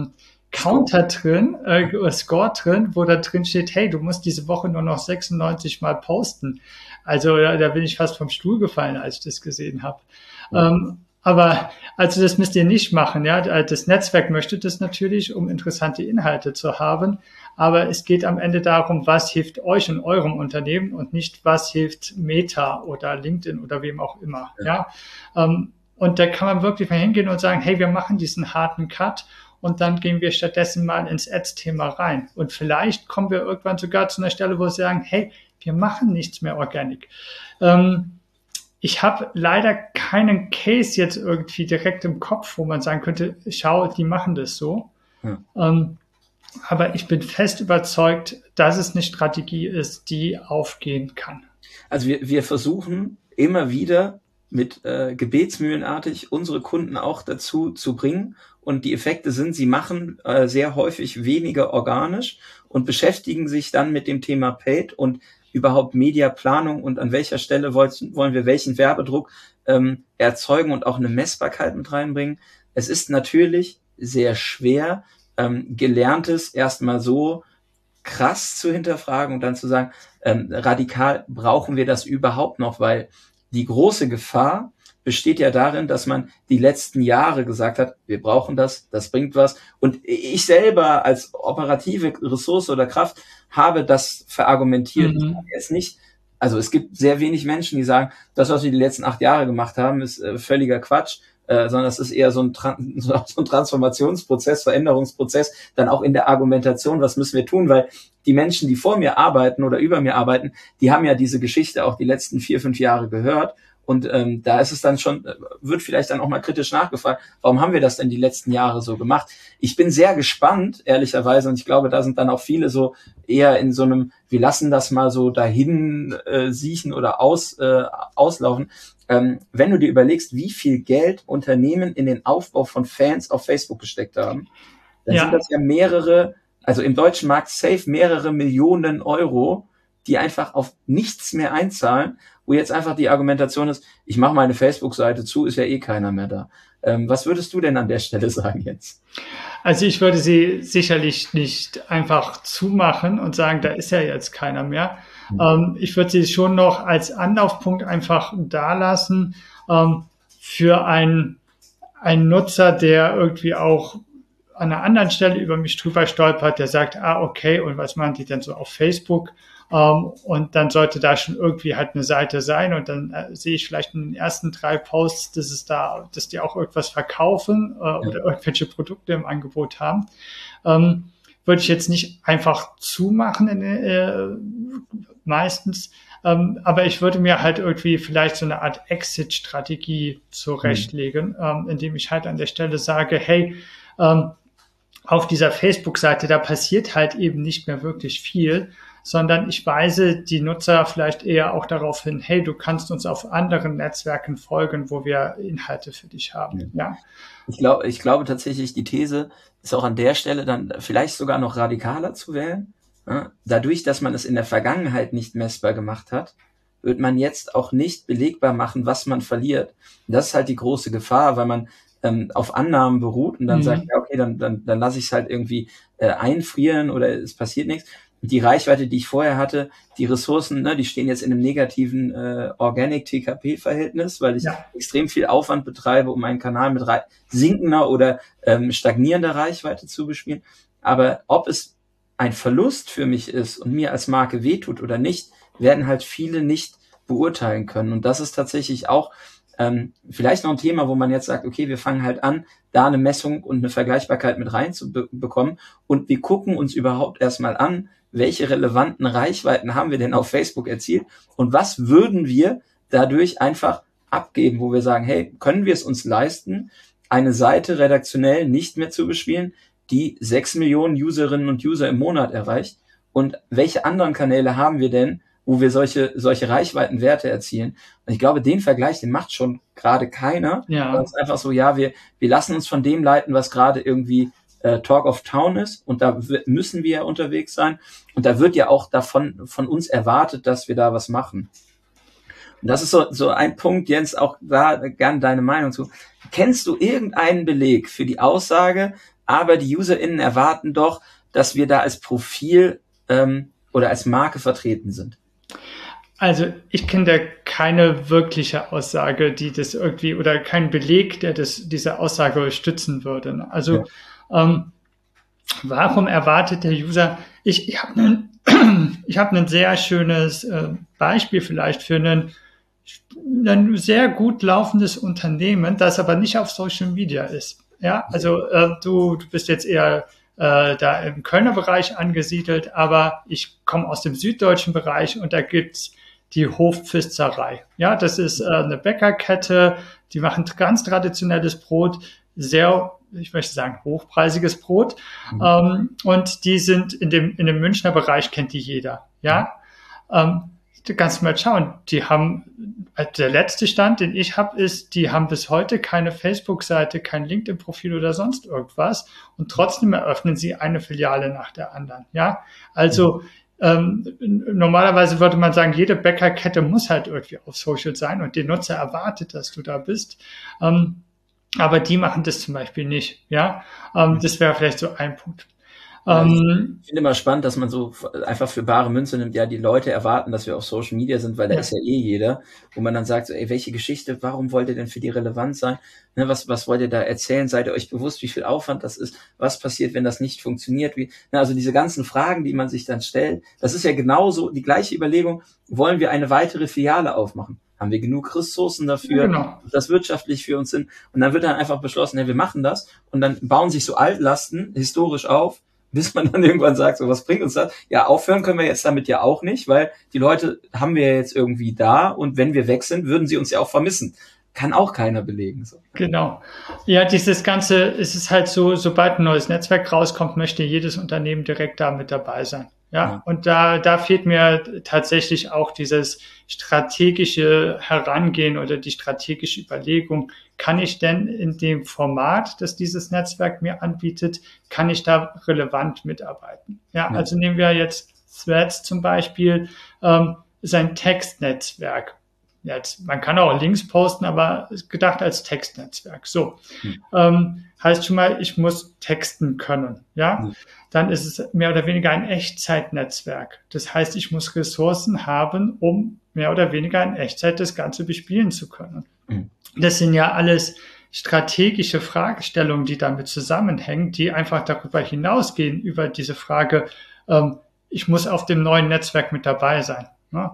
B: Counter drin, äh, Score drin, wo da drin steht, hey, du musst diese Woche nur noch sechsundneunzig Mal posten. Also da, da bin ich fast vom Stuhl gefallen, als ich das gesehen habe. Ja. Ähm, aber also das müsst ihr nicht machen. Ja, das Netzwerk möchte das natürlich, um interessante Inhalte zu haben. Aber es geht am Ende darum, was hilft euch in eurem Unternehmen und nicht, was hilft Meta oder LinkedIn oder wem auch immer. Ja, ja? Ähm, und da kann man wirklich mal hingehen und sagen, hey, wir machen diesen harten Cut und dann gehen wir stattdessen mal ins Ads-Thema rein. Und vielleicht kommen wir irgendwann sogar zu einer Stelle, wo wir sagen, hey, wir machen nichts mehr Organic. Ähm, Ich habe leider keinen Case jetzt irgendwie direkt im Kopf, wo man sagen könnte, schau, die machen das so. Ja. Ähm, aber ich bin fest überzeugt, dass es eine Strategie ist, die aufgehen kann.
A: Also wir, wir versuchen immer wieder mit äh, gebetsmühlenartig unsere Kunden auch dazu zu bringen. Und die Effekte sind, sie machen äh, sehr häufig weniger organisch und beschäftigen sich dann mit dem Thema Paid und überhaupt Mediaplanung und an welcher Stelle wollen, wollen wir welchen Werbedruck ähm, erzeugen und auch eine Messbarkeit mit reinbringen. Es ist natürlich sehr schwer, ähm, Gelerntes erstmal so krass zu hinterfragen und dann zu sagen, ähm, radikal brauchen wir das überhaupt noch, weil die große Gefahr besteht ja darin, dass man die letzten Jahre gesagt hat, wir brauchen das, das bringt was. Und ich selber als operative Ressource oder Kraft habe das verargumentiert. Mhm. Jetzt nicht, also es gibt sehr wenig Menschen, die sagen, das, was wir die letzten acht Jahre gemacht haben, ist äh, völliger Quatsch, äh, sondern es ist eher so ein, Tran- so ein Transformationsprozess, Veränderungsprozess, dann auch in der Argumentation, was müssen wir tun, weil die Menschen, die vor mir arbeiten oder über mir arbeiten, die haben ja diese Geschichte auch die letzten vier, fünf Jahre gehört. Und ähm, da ist es dann schon, wird vielleicht dann auch mal kritisch nachgefragt, warum haben wir das denn die letzten Jahre so gemacht? Ich bin sehr gespannt, ehrlicherweise, und ich glaube, da sind dann auch viele so eher in so einem, wir lassen das mal so dahin äh, siechen oder aus, äh, auslaufen. Ähm, wenn du dir überlegst, wie viel Geld Unternehmen in den Aufbau von Fans auf Facebook gesteckt haben, dann ja. sind das ja mehrere, also im deutschen Markt safe mehrere Millionen Euro, die einfach auf nichts mehr einzahlen, wo jetzt einfach die Argumentation ist, ich mache meine Facebook-Seite zu, ist ja eh keiner mehr da. Ähm, was würdest du denn an der Stelle sagen jetzt?
B: Also ich würde sie sicherlich nicht einfach zumachen und sagen, da ist ja jetzt keiner mehr. Mhm. Ähm, ich würde sie schon noch als Anlaufpunkt einfach da lassen ähm, für einen, einen Nutzer, der irgendwie auch an einer anderen Stelle über mich drüber stolpert, der sagt, ah, okay, und was machen die denn so auf Facebook? Um, und dann sollte da schon irgendwie halt eine Seite sein und dann äh, sehe ich vielleicht in den ersten drei Posts, dass es da, dass die auch irgendwas verkaufen äh, oder irgendwelche Produkte im Angebot haben. Ähm, würde ich jetzt nicht einfach zumachen in, äh, meistens, ähm, aber ich würde mir halt irgendwie vielleicht so eine Art Exit-Strategie zurechtlegen, mhm. ähm, indem ich halt an der Stelle sage, hey, ähm, auf dieser Facebook-Seite, da passiert halt eben nicht mehr wirklich viel, sondern ich weise die Nutzer vielleicht eher auch darauf hin, hey, du kannst uns auf anderen Netzwerken folgen, wo wir Inhalte für dich haben. Ja.
A: Ich glaube, ich glaube tatsächlich, die These ist auch an der Stelle dann vielleicht sogar noch radikaler zu wählen. Ja, dadurch, dass man es in der Vergangenheit nicht messbar gemacht hat, wird man jetzt auch nicht belegbar machen, was man verliert. Und das ist halt die große Gefahr, weil man ähm, auf Annahmen beruht und dann mhm. sagt, ja, okay, dann, dann, dann lasse ich es halt irgendwie äh, einfrieren oder es passiert nichts. Die Reichweite, die ich vorher hatte, die Ressourcen, ne, die stehen jetzt in einem negativen äh, Organic-T K P-Verhältnis, weil ich ja. extrem viel Aufwand betreibe, um einen Kanal mit rei- sinkender oder ähm, stagnierender Reichweite zu bespielen. Aber ob es ein Verlust für mich ist und mir als Marke wehtut oder nicht, werden halt viele nicht beurteilen können. Und das ist tatsächlich auch ähm, vielleicht noch ein Thema, wo man jetzt sagt, okay, wir fangen halt an, da eine Messung und eine Vergleichbarkeit mit reinzubekommen und wir gucken uns überhaupt erstmal an, welche relevanten Reichweiten haben wir denn auf Facebook erzielt und was würden wir dadurch einfach abgeben, wo wir sagen, hey, können wir es uns leisten, eine Seite redaktionell nicht mehr zu bespielen, die sechs Millionen Userinnen und User im Monat erreicht und welche anderen Kanäle haben wir denn, wo wir solche solche Reichweitenwerte erzielen. Und ich glaube, den Vergleich, den macht schon gerade keiner.
B: Ja.
A: Es ist einfach so, ja, wir wir lassen uns von dem leiten, was gerade irgendwie äh, Talk of Town ist und da w- müssen wir ja unterwegs sein und da wird ja auch davon von uns erwartet, dass wir da was machen. Und das ist so so ein Punkt, Jens, auch da gern deine Meinung zu. Kennst du irgendeinen Beleg für die Aussage, aber die UserInnen erwarten doch, dass wir da als Profil ähm, oder als Marke vertreten sind.
B: Also ich kenne da keine wirkliche Aussage, die das irgendwie, oder keinen Beleg, der das, diese Aussage stützen würde. Also ja. ähm, warum erwartet der User, ich, ich habe ein, ich hab ein sehr schönes äh, Beispiel vielleicht für einen, ein sehr gut laufendes Unternehmen, das aber nicht auf Social Media ist. Ja, also äh, du, du bist jetzt eher äh, da im Kölner Bereich angesiedelt, aber ich komme aus dem süddeutschen Bereich und da gibt's die Hofpfisterei. Ja, das ist äh, eine Bäckerkette, die machen ganz traditionelles Brot, sehr, ich möchte sagen, hochpreisiges Brot. Mhm. Ähm, und die sind in dem, in dem Münchner Bereich, kennt die jeder. Ja, ähm, du kannst mal schauen, die haben, der letzte Stand, den ich habe, ist, die haben bis heute keine Facebook-Seite, kein LinkedIn-Profil oder sonst irgendwas und trotzdem eröffnen sie eine Filiale nach der anderen. Ja, also mhm. Ähm, normalerweise würde man sagen, jede Bäckerkette muss halt irgendwie auf Social sein und der Nutzer erwartet, dass du da bist. Ähm, aber die machen das zum Beispiel nicht. Ja, ähm, das wäre vielleicht so ein Punkt.
A: Ja, ähm, ich finde immer spannend, dass man so einfach für bare Münze nimmt, ja, die Leute erwarten, dass wir auf Social Media sind, weil da ja. ist ja eh jeder, wo man dann sagt, so, ey, welche Geschichte, warum wollt ihr denn für die relevant sein? Ne, was, was wollt ihr da erzählen? Seid ihr euch bewusst, wie viel Aufwand das ist? Was passiert, wenn das nicht funktioniert? Wie, ne, also diese ganzen Fragen, die man sich dann stellt, das ist ja genauso die gleiche Überlegung, wollen wir eine weitere Filiale aufmachen? Haben wir genug Ressourcen dafür, ja, genau. das wirtschaftlich für uns sind? Und dann wird dann einfach beschlossen, ja, wir machen das und dann bauen sich so Altlasten historisch auf, bis man dann irgendwann sagt, so, was bringt uns das? Ja, aufhören können wir jetzt damit ja auch nicht, weil die Leute haben wir jetzt irgendwie da und wenn wir weg sind, würden sie uns ja auch vermissen. Kann auch keiner belegen. So.
B: Genau. Ja, dieses Ganze, es ist halt so, sobald ein neues Netzwerk rauskommt, möchte jedes Unternehmen direkt da mit dabei sein. Ja, ja. Und da, da fehlt mir tatsächlich auch dieses strategische Herangehen oder die strategische Überlegung. Kann ich denn in dem Format, das dieses Netzwerk mir anbietet, kann ich da relevant mitarbeiten? Ja, ja. Also nehmen wir jetzt Threads zum Beispiel, ähm, ist ein Textnetzwerk. Jetzt, man kann auch Links posten, aber ist gedacht als Textnetzwerk. So, hm. ähm, heißt schon mal, ich muss texten können. Ja, hm. Dann ist es mehr oder weniger ein Echtzeitnetzwerk. Das heißt, ich muss Ressourcen haben, um mehr oder weniger in Echtzeit das Ganze bespielen zu können. Hm. Das sind ja alles strategische Fragestellungen, die damit zusammenhängen, die einfach darüber hinausgehen, über diese Frage, ähm, ich muss auf dem neuen Netzwerk mit dabei sein. Ne?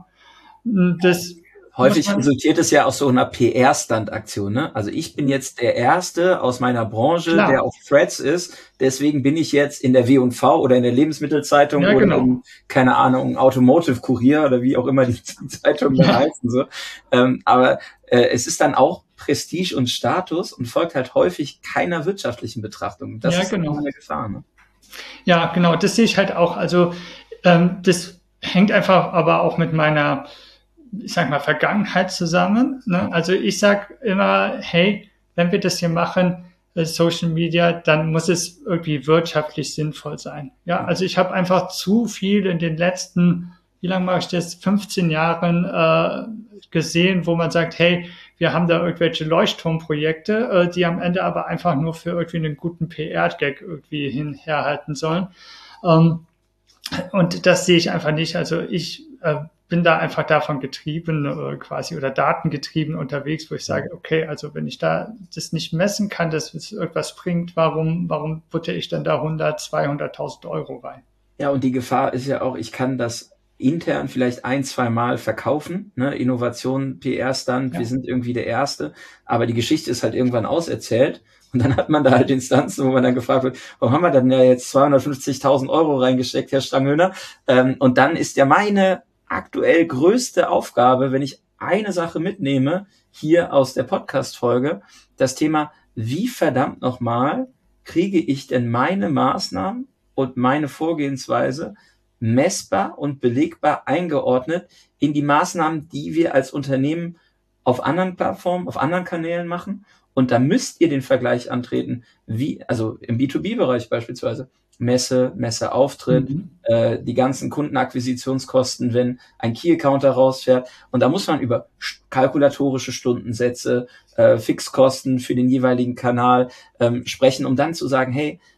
B: Das
A: Häufig resultiert es ja aus so einer P R-Stand-Aktion, ne? Also ich bin jetzt der Erste aus meiner Branche, Klar. der auf Threads ist. Deswegen bin ich jetzt in der W und V oder in der Lebensmittelzeitung ja, oder genau. in, keine Ahnung, Automotive-Kurier oder wie auch immer die, die Zeitungen ja. heißen. So. Ähm, aber äh, es ist dann auch Prestige und Status und folgt halt häufig keiner wirtschaftlichen Betrachtung. Das
B: ja,
A: ist
B: genau.
A: eine Gefahr. Ne?
B: Ja, genau. Das sehe ich halt auch. Also ähm, das hängt einfach aber auch mit meiner ich sag mal, Vergangenheit zusammen. Ne? Also ich sag immer, hey, wenn wir das hier machen, Social Media, dann muss es irgendwie wirtschaftlich sinnvoll sein. Ja, also ich habe einfach zu viel in den letzten, wie lange mache ich das, fünfzehn Jahren äh, gesehen, wo man sagt, hey, wir haben da irgendwelche Leuchtturmprojekte, äh, die am Ende aber einfach nur für irgendwie einen guten P R-Gag irgendwie hinherhalten sollen. Ähm, und das sehe ich einfach nicht. Also ich äh, bin da einfach davon getrieben äh, quasi oder datengetrieben unterwegs, wo ich sage, okay, also wenn ich da das nicht messen kann, dass es irgendwas bringt, warum warum butter ich dann da hundert, zweihunderttausend Euro rein?
A: Ja, und die Gefahr ist ja auch, ich kann das intern vielleicht ein, zwei Mal verkaufen, ne? Innovation, P R-Stand, ja. wir sind irgendwie der Erste, aber die Geschichte ist halt irgendwann auserzählt. Und dann hat man da halt Instanzen, wo man dann gefragt wird, warum haben wir dann ja jetzt zweihundertfünfzigtausend Euro reingesteckt, Herr Stranghöhner? Ähm, und dann ist ja meine aktuell größte Aufgabe, wenn ich eine Sache mitnehme, hier aus der Podcast-Folge, das Thema, wie verdammt nochmal kriege ich denn meine Maßnahmen und meine Vorgehensweise messbar und belegbar eingeordnet in die Maßnahmen, die wir als Unternehmen auf anderen Plattformen, auf anderen Kanälen machen. Und da müsst ihr den Vergleich antreten, wie, also im B zwei B-Bereich beispielsweise, Messe, Messeauftritt, mhm. äh, die ganzen Kundenakquisitionskosten, wenn ein Key-Accounter rausfährt. Und da muss man über kalkulatorische Stundensätze, äh, Fixkosten für den jeweiligen Kanal ähm, sprechen, um dann zu sagen, hey,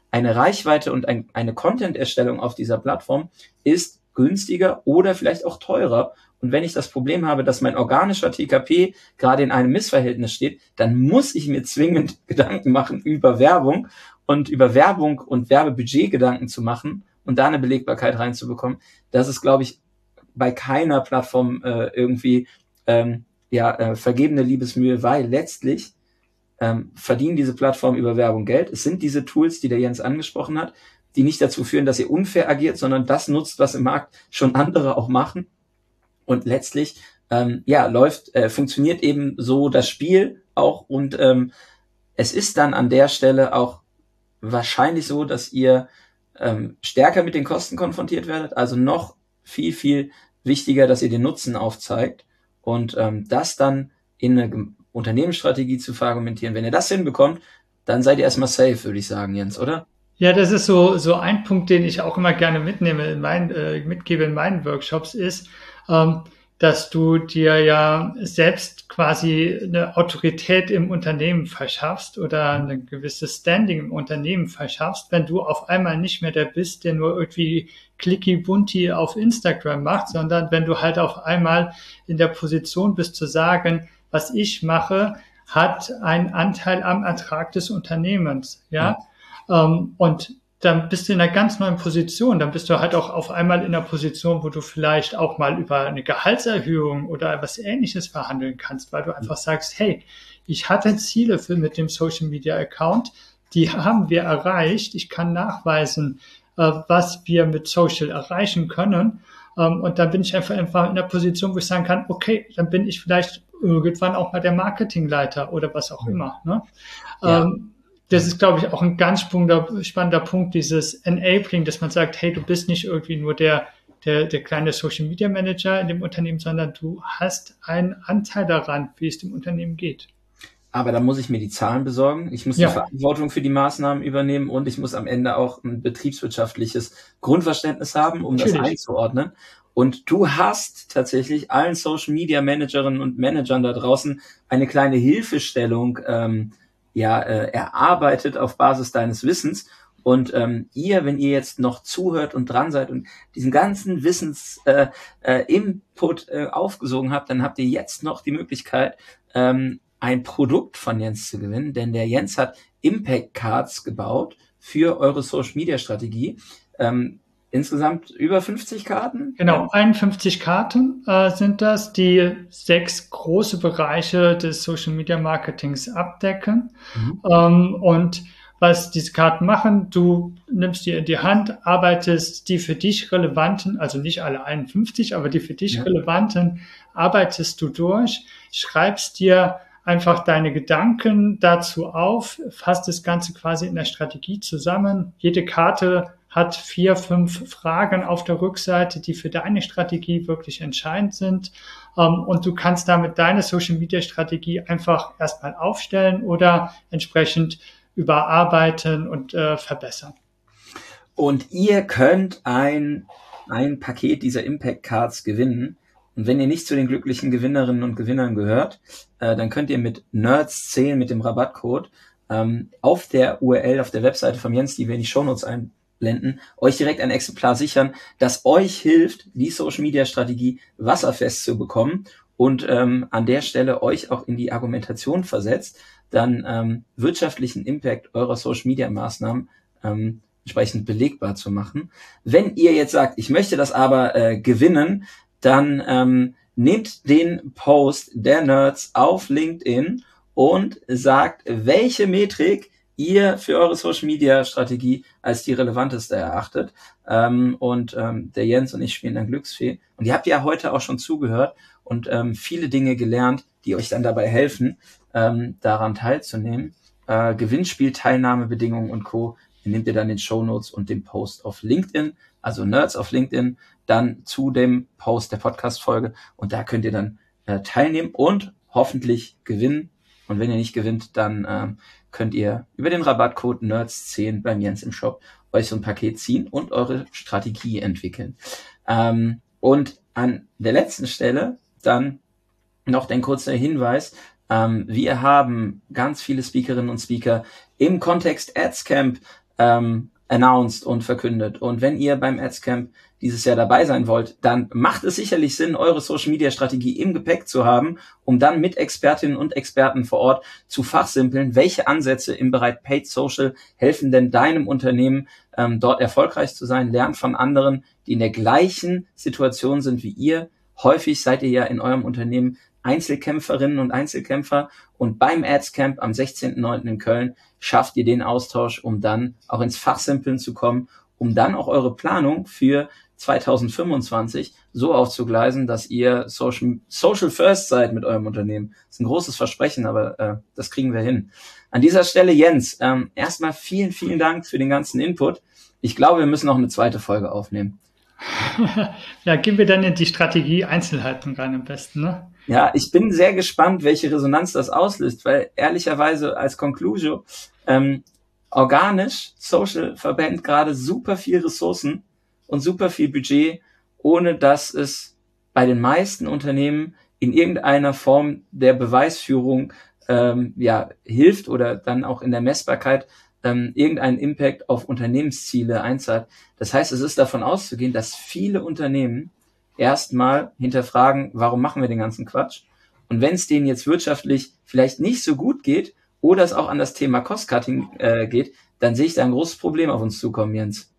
A: eine Reichweite und ein, eine Content-Erstellung auf dieser Plattform ist günstiger oder vielleicht auch teurer. Und wenn ich das Problem habe, dass mein organischer T K P gerade in einem Missverhältnis steht, dann muss ich mir zwingend Gedanken machen über Werbung und über Werbung und Werbebudget Gedanken zu machen und da eine Belegbarkeit reinzubekommen. Das ist, glaube ich, bei keiner Plattform äh, irgendwie ähm, ja äh, vergebene Liebesmühe, weil letztlich ähm, verdienen diese Plattformen über Werbung Geld. Es sind diese Tools, die der Jens angesprochen hat, die nicht dazu führen, dass ihr unfair agiert, sondern das nutzt, was im Markt schon andere auch machen. Und letztlich, ähm, ja, läuft, äh, funktioniert eben so das Spiel auch. Und ähm, es ist dann an der Stelle auch wahrscheinlich so, dass ihr ähm, stärker mit den Kosten konfrontiert werdet. Also noch viel, viel wichtiger, dass ihr den Nutzen aufzeigt und ähm, das dann in eine Unternehmensstrategie zu verargumentieren. Wenn ihr das hinbekommt, dann seid ihr erstmal safe, würde ich sagen, Jens, oder?
B: Ja, das ist so, so ein Punkt, den ich auch immer gerne mitnehme, in meinen, äh, mitgebe in meinen Workshops ist, ähm, dass du dir ja selbst quasi eine Autorität im Unternehmen verschaffst oder ein gewisses Standing im Unternehmen verschaffst, wenn du auf einmal nicht mehr der bist, der nur irgendwie clicky bunti auf Instagram macht, sondern wenn du halt auf einmal in der Position bist zu sagen, was ich mache, hat einen Anteil am Ertrag des Unternehmens, ja. ja. Um, und dann bist du in einer ganz neuen Position. Dann bist du halt auch auf einmal in einer Position, wo du vielleicht auch mal über eine Gehaltserhöhung oder was Ähnliches verhandeln kannst, weil du einfach sagst, hey, ich hatte Ziele für mit dem Social Media Account, die haben wir erreicht. Ich kann nachweisen, äh, was wir mit Social erreichen können. Ähm, und dann bin ich einfach, einfach in der Position, wo ich sagen kann, okay, dann bin ich vielleicht irgendwann auch mal der Marketingleiter oder was auch immer. Ne? Ja. Ähm, Das ist, glaube ich, auch ein ganz spannender, spannender Punkt, dieses Enabling, dass man sagt, hey, du bist nicht irgendwie nur der, der, der kleine Social Media Manager in dem Unternehmen, sondern du hast einen Anteil daran, wie es dem Unternehmen geht.
A: Aber da muss ich mir die Zahlen besorgen. Ich muss ja. die Verantwortung für die Maßnahmen übernehmen und ich muss am Ende auch ein betriebswirtschaftliches Grundverständnis haben, um Natürlich. das einzuordnen. Und du hast tatsächlich allen Social Media Managerinnen und Managern da draußen eine kleine Hilfestellung ähm, ja äh, erarbeitet auf Basis deines Wissens. Und ähm, ihr, wenn ihr jetzt noch zuhört und dran seid und diesen ganzen Wissens äh, äh, Input äh, aufgesogen habt, dann habt ihr jetzt noch die Möglichkeit, ähm, ein Produkt von Jens zu gewinnen, denn der Jens hat Impact Cards gebaut für eure Social Media Strategie. Ähm, insgesamt über fünfzig Karten?
B: Genau, einundfünfzig Karten äh, sind das, die sechs große Bereiche des Social Media Marketings abdecken. Mhm. Ähm, und was diese Karten machen, du nimmst die in die Hand, arbeitest die für dich relevanten, also nicht alle einundfünfzig, aber die für dich ja. relevanten, arbeitest du durch, schreibst dir einfach deine Gedanken dazu auf, fasst das Ganze quasi in der Strategie zusammen. Jede Karte hat vier, fünf Fragen auf der Rückseite, die für deine Strategie wirklich entscheidend sind. Und du kannst damit deine Social-Media-Strategie einfach erstmal aufstellen oder entsprechend überarbeiten und äh, verbessern.
A: Und ihr könnt ein, ein Paket dieser Impact Cards gewinnen. Und wenn ihr nicht zu den glücklichen Gewinnerinnen und Gewinnern gehört, äh, dann könnt ihr mit Nerds zehn, mit dem Rabattcode, ähm, auf der U R L, auf der Webseite von Jens, die wir in die Shownotes einblenden, euch direkt ein Exemplar sichern, das euch hilft, die Social-Media-Strategie wasserfest zu bekommen und ähm, an der Stelle euch auch in die Argumentation versetzt, dann ähm, wirtschaftlichen Impact eurer Social-Media-Maßnahmen ähm, entsprechend belegbar zu machen. Wenn ihr jetzt sagt, ich möchte das aber äh, gewinnen, dann ähm, nehmt den Post der Nerds auf LinkedIn und sagt, welche Metrik ihr für eure Social-Media-Strategie als die relevanteste erachtet. Ähm, und ähm, der Jens und ich spielen dann Glücksfee. Und ihr habt ja heute auch schon zugehört und ähm, viele Dinge gelernt, die euch dann dabei helfen, ähm, daran teilzunehmen. Äh, Gewinnspiel, Teilnahmebedingungen und Co. nehmt ihr dann den Shownotes und den Post auf LinkedIn, also Nerds auf LinkedIn, dann zu dem Post der Podcast-Folge und da könnt ihr dann äh, teilnehmen und hoffentlich gewinnen. Und wenn ihr nicht gewinnt, dann ähm, könnt ihr über den Rabattcode Nerds zehn beim Jens im Shop euch so ein Paket ziehen und eure Strategie entwickeln. Ähm, und an der letzten Stelle dann noch ein kurzer Hinweis. Ähm, wir haben ganz viele Speakerinnen und Speaker im Kontext Adscamp ähm, announced und verkündet. Und wenn ihr beim Adscamp dieses Jahr dabei sein wollt, dann macht es sicherlich Sinn, eure Social-Media-Strategie im Gepäck zu haben, um dann mit Expertinnen und Experten vor Ort zu fachsimpeln, welche Ansätze im Bereich Paid Social helfen denn deinem Unternehmen, ähm, dort erfolgreich zu sein. Lernt von anderen, die in der gleichen Situation sind wie ihr. Häufig seid ihr ja in eurem Unternehmen Einzelkämpferinnen und Einzelkämpfer, und beim Adscamp am sechzehnten neunten in Köln schafft ihr den Austausch, um dann auch ins Fachsimpeln zu kommen, um dann auch eure Planung für zweitausendfünfundzwanzig so aufzugleisen, dass ihr Social, Social First seid mit eurem Unternehmen. Das ist ein großes Versprechen, aber äh, das kriegen wir hin. An dieser Stelle, Jens, ähm, erstmal vielen, vielen Dank für den ganzen Input. Ich glaube, wir müssen noch eine zweite Folge aufnehmen.
B: Ja, gehen wir dann in die Strategie-Einzelheiten rein am besten, ne?
A: Ja, ich bin sehr gespannt, welche Resonanz das auslöst, weil ehrlicherweise als Conclusio, ähm, organisch, Social verwendet gerade super viel Ressourcen und super viel Budget, ohne dass es bei den meisten Unternehmen in irgendeiner Form der Beweisführung ähm, ja hilft oder dann auch in der Messbarkeit ähm, irgendeinen Impact auf Unternehmensziele einzahlt. Das heißt, es ist davon auszugehen, dass viele Unternehmen erstmal hinterfragen, warum machen wir den ganzen Quatsch? Und wenn es denen jetzt wirtschaftlich vielleicht nicht so gut geht oder es auch an das Thema Cost-Cutting äh, geht, dann sehe ich da ein großes Problem auf uns zukommen, Jens.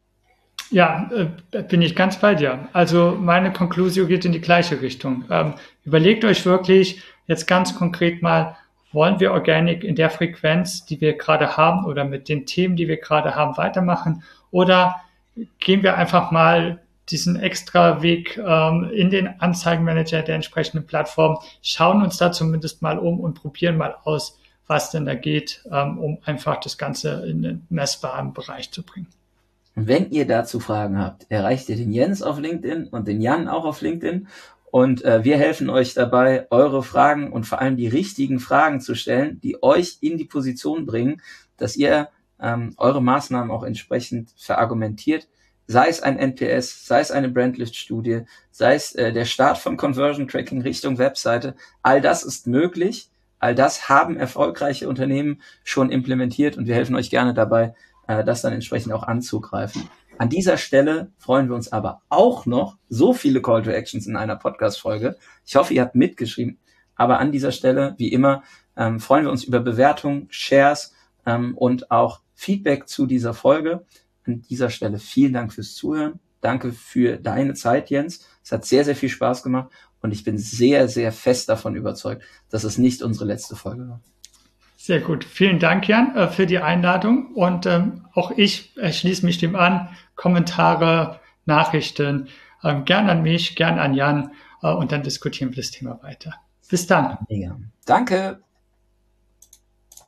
B: Ja, äh, bin ich ganz bei dir. Also meine Konklusion geht in die gleiche Richtung. Ähm, überlegt euch wirklich jetzt ganz konkret mal, wollen wir Organic in der Frequenz, die wir gerade haben oder mit den Themen, die wir gerade haben, weitermachen? Oder gehen wir einfach mal diesen extra Weg ähm, in den Anzeigenmanager der entsprechenden Plattform, schauen uns da zumindest mal um und probieren mal aus, was denn da geht, ähm, um einfach das Ganze in den messbaren Bereich zu bringen.
A: Und wenn ihr dazu Fragen habt, erreicht ihr den Jens auf LinkedIn und den Jan auch auf LinkedIn. Und äh, wir helfen euch dabei, eure Fragen und vor allem die richtigen Fragen zu stellen, die euch in die Position bringen, dass ihr ähm, eure Maßnahmen auch entsprechend verargumentiert. Sei es ein N P S, sei es eine Brandlift-Studie, sei es äh, der Start von Conversion Tracking Richtung Webseite. All das ist möglich. All das haben erfolgreiche Unternehmen schon implementiert und wir helfen euch gerne dabei, äh, das dann entsprechend auch anzugreifen. An dieser Stelle freuen wir uns aber auch noch, so viele Call to Actions in einer Podcast-Folge. Ich hoffe, ihr habt mitgeschrieben. Aber an dieser Stelle, wie immer, ähm, freuen wir uns über Bewertungen, Shares ähm, und auch Feedback zu dieser Folge. An dieser Stelle vielen Dank fürs Zuhören. Danke für deine Zeit, Jens. Es hat sehr, sehr viel Spaß gemacht und ich bin sehr, sehr fest davon überzeugt, dass es nicht unsere letzte Folge war.
B: Sehr gut. Vielen Dank, Jan, äh, für die Einladung. Und ähm, auch ich äh, schließe mich dem an. Kommentare, Nachrichten, ähm, gern an mich, gern an Jan äh, und dann diskutieren wir das Thema weiter. Bis dann.
A: Ja. Danke.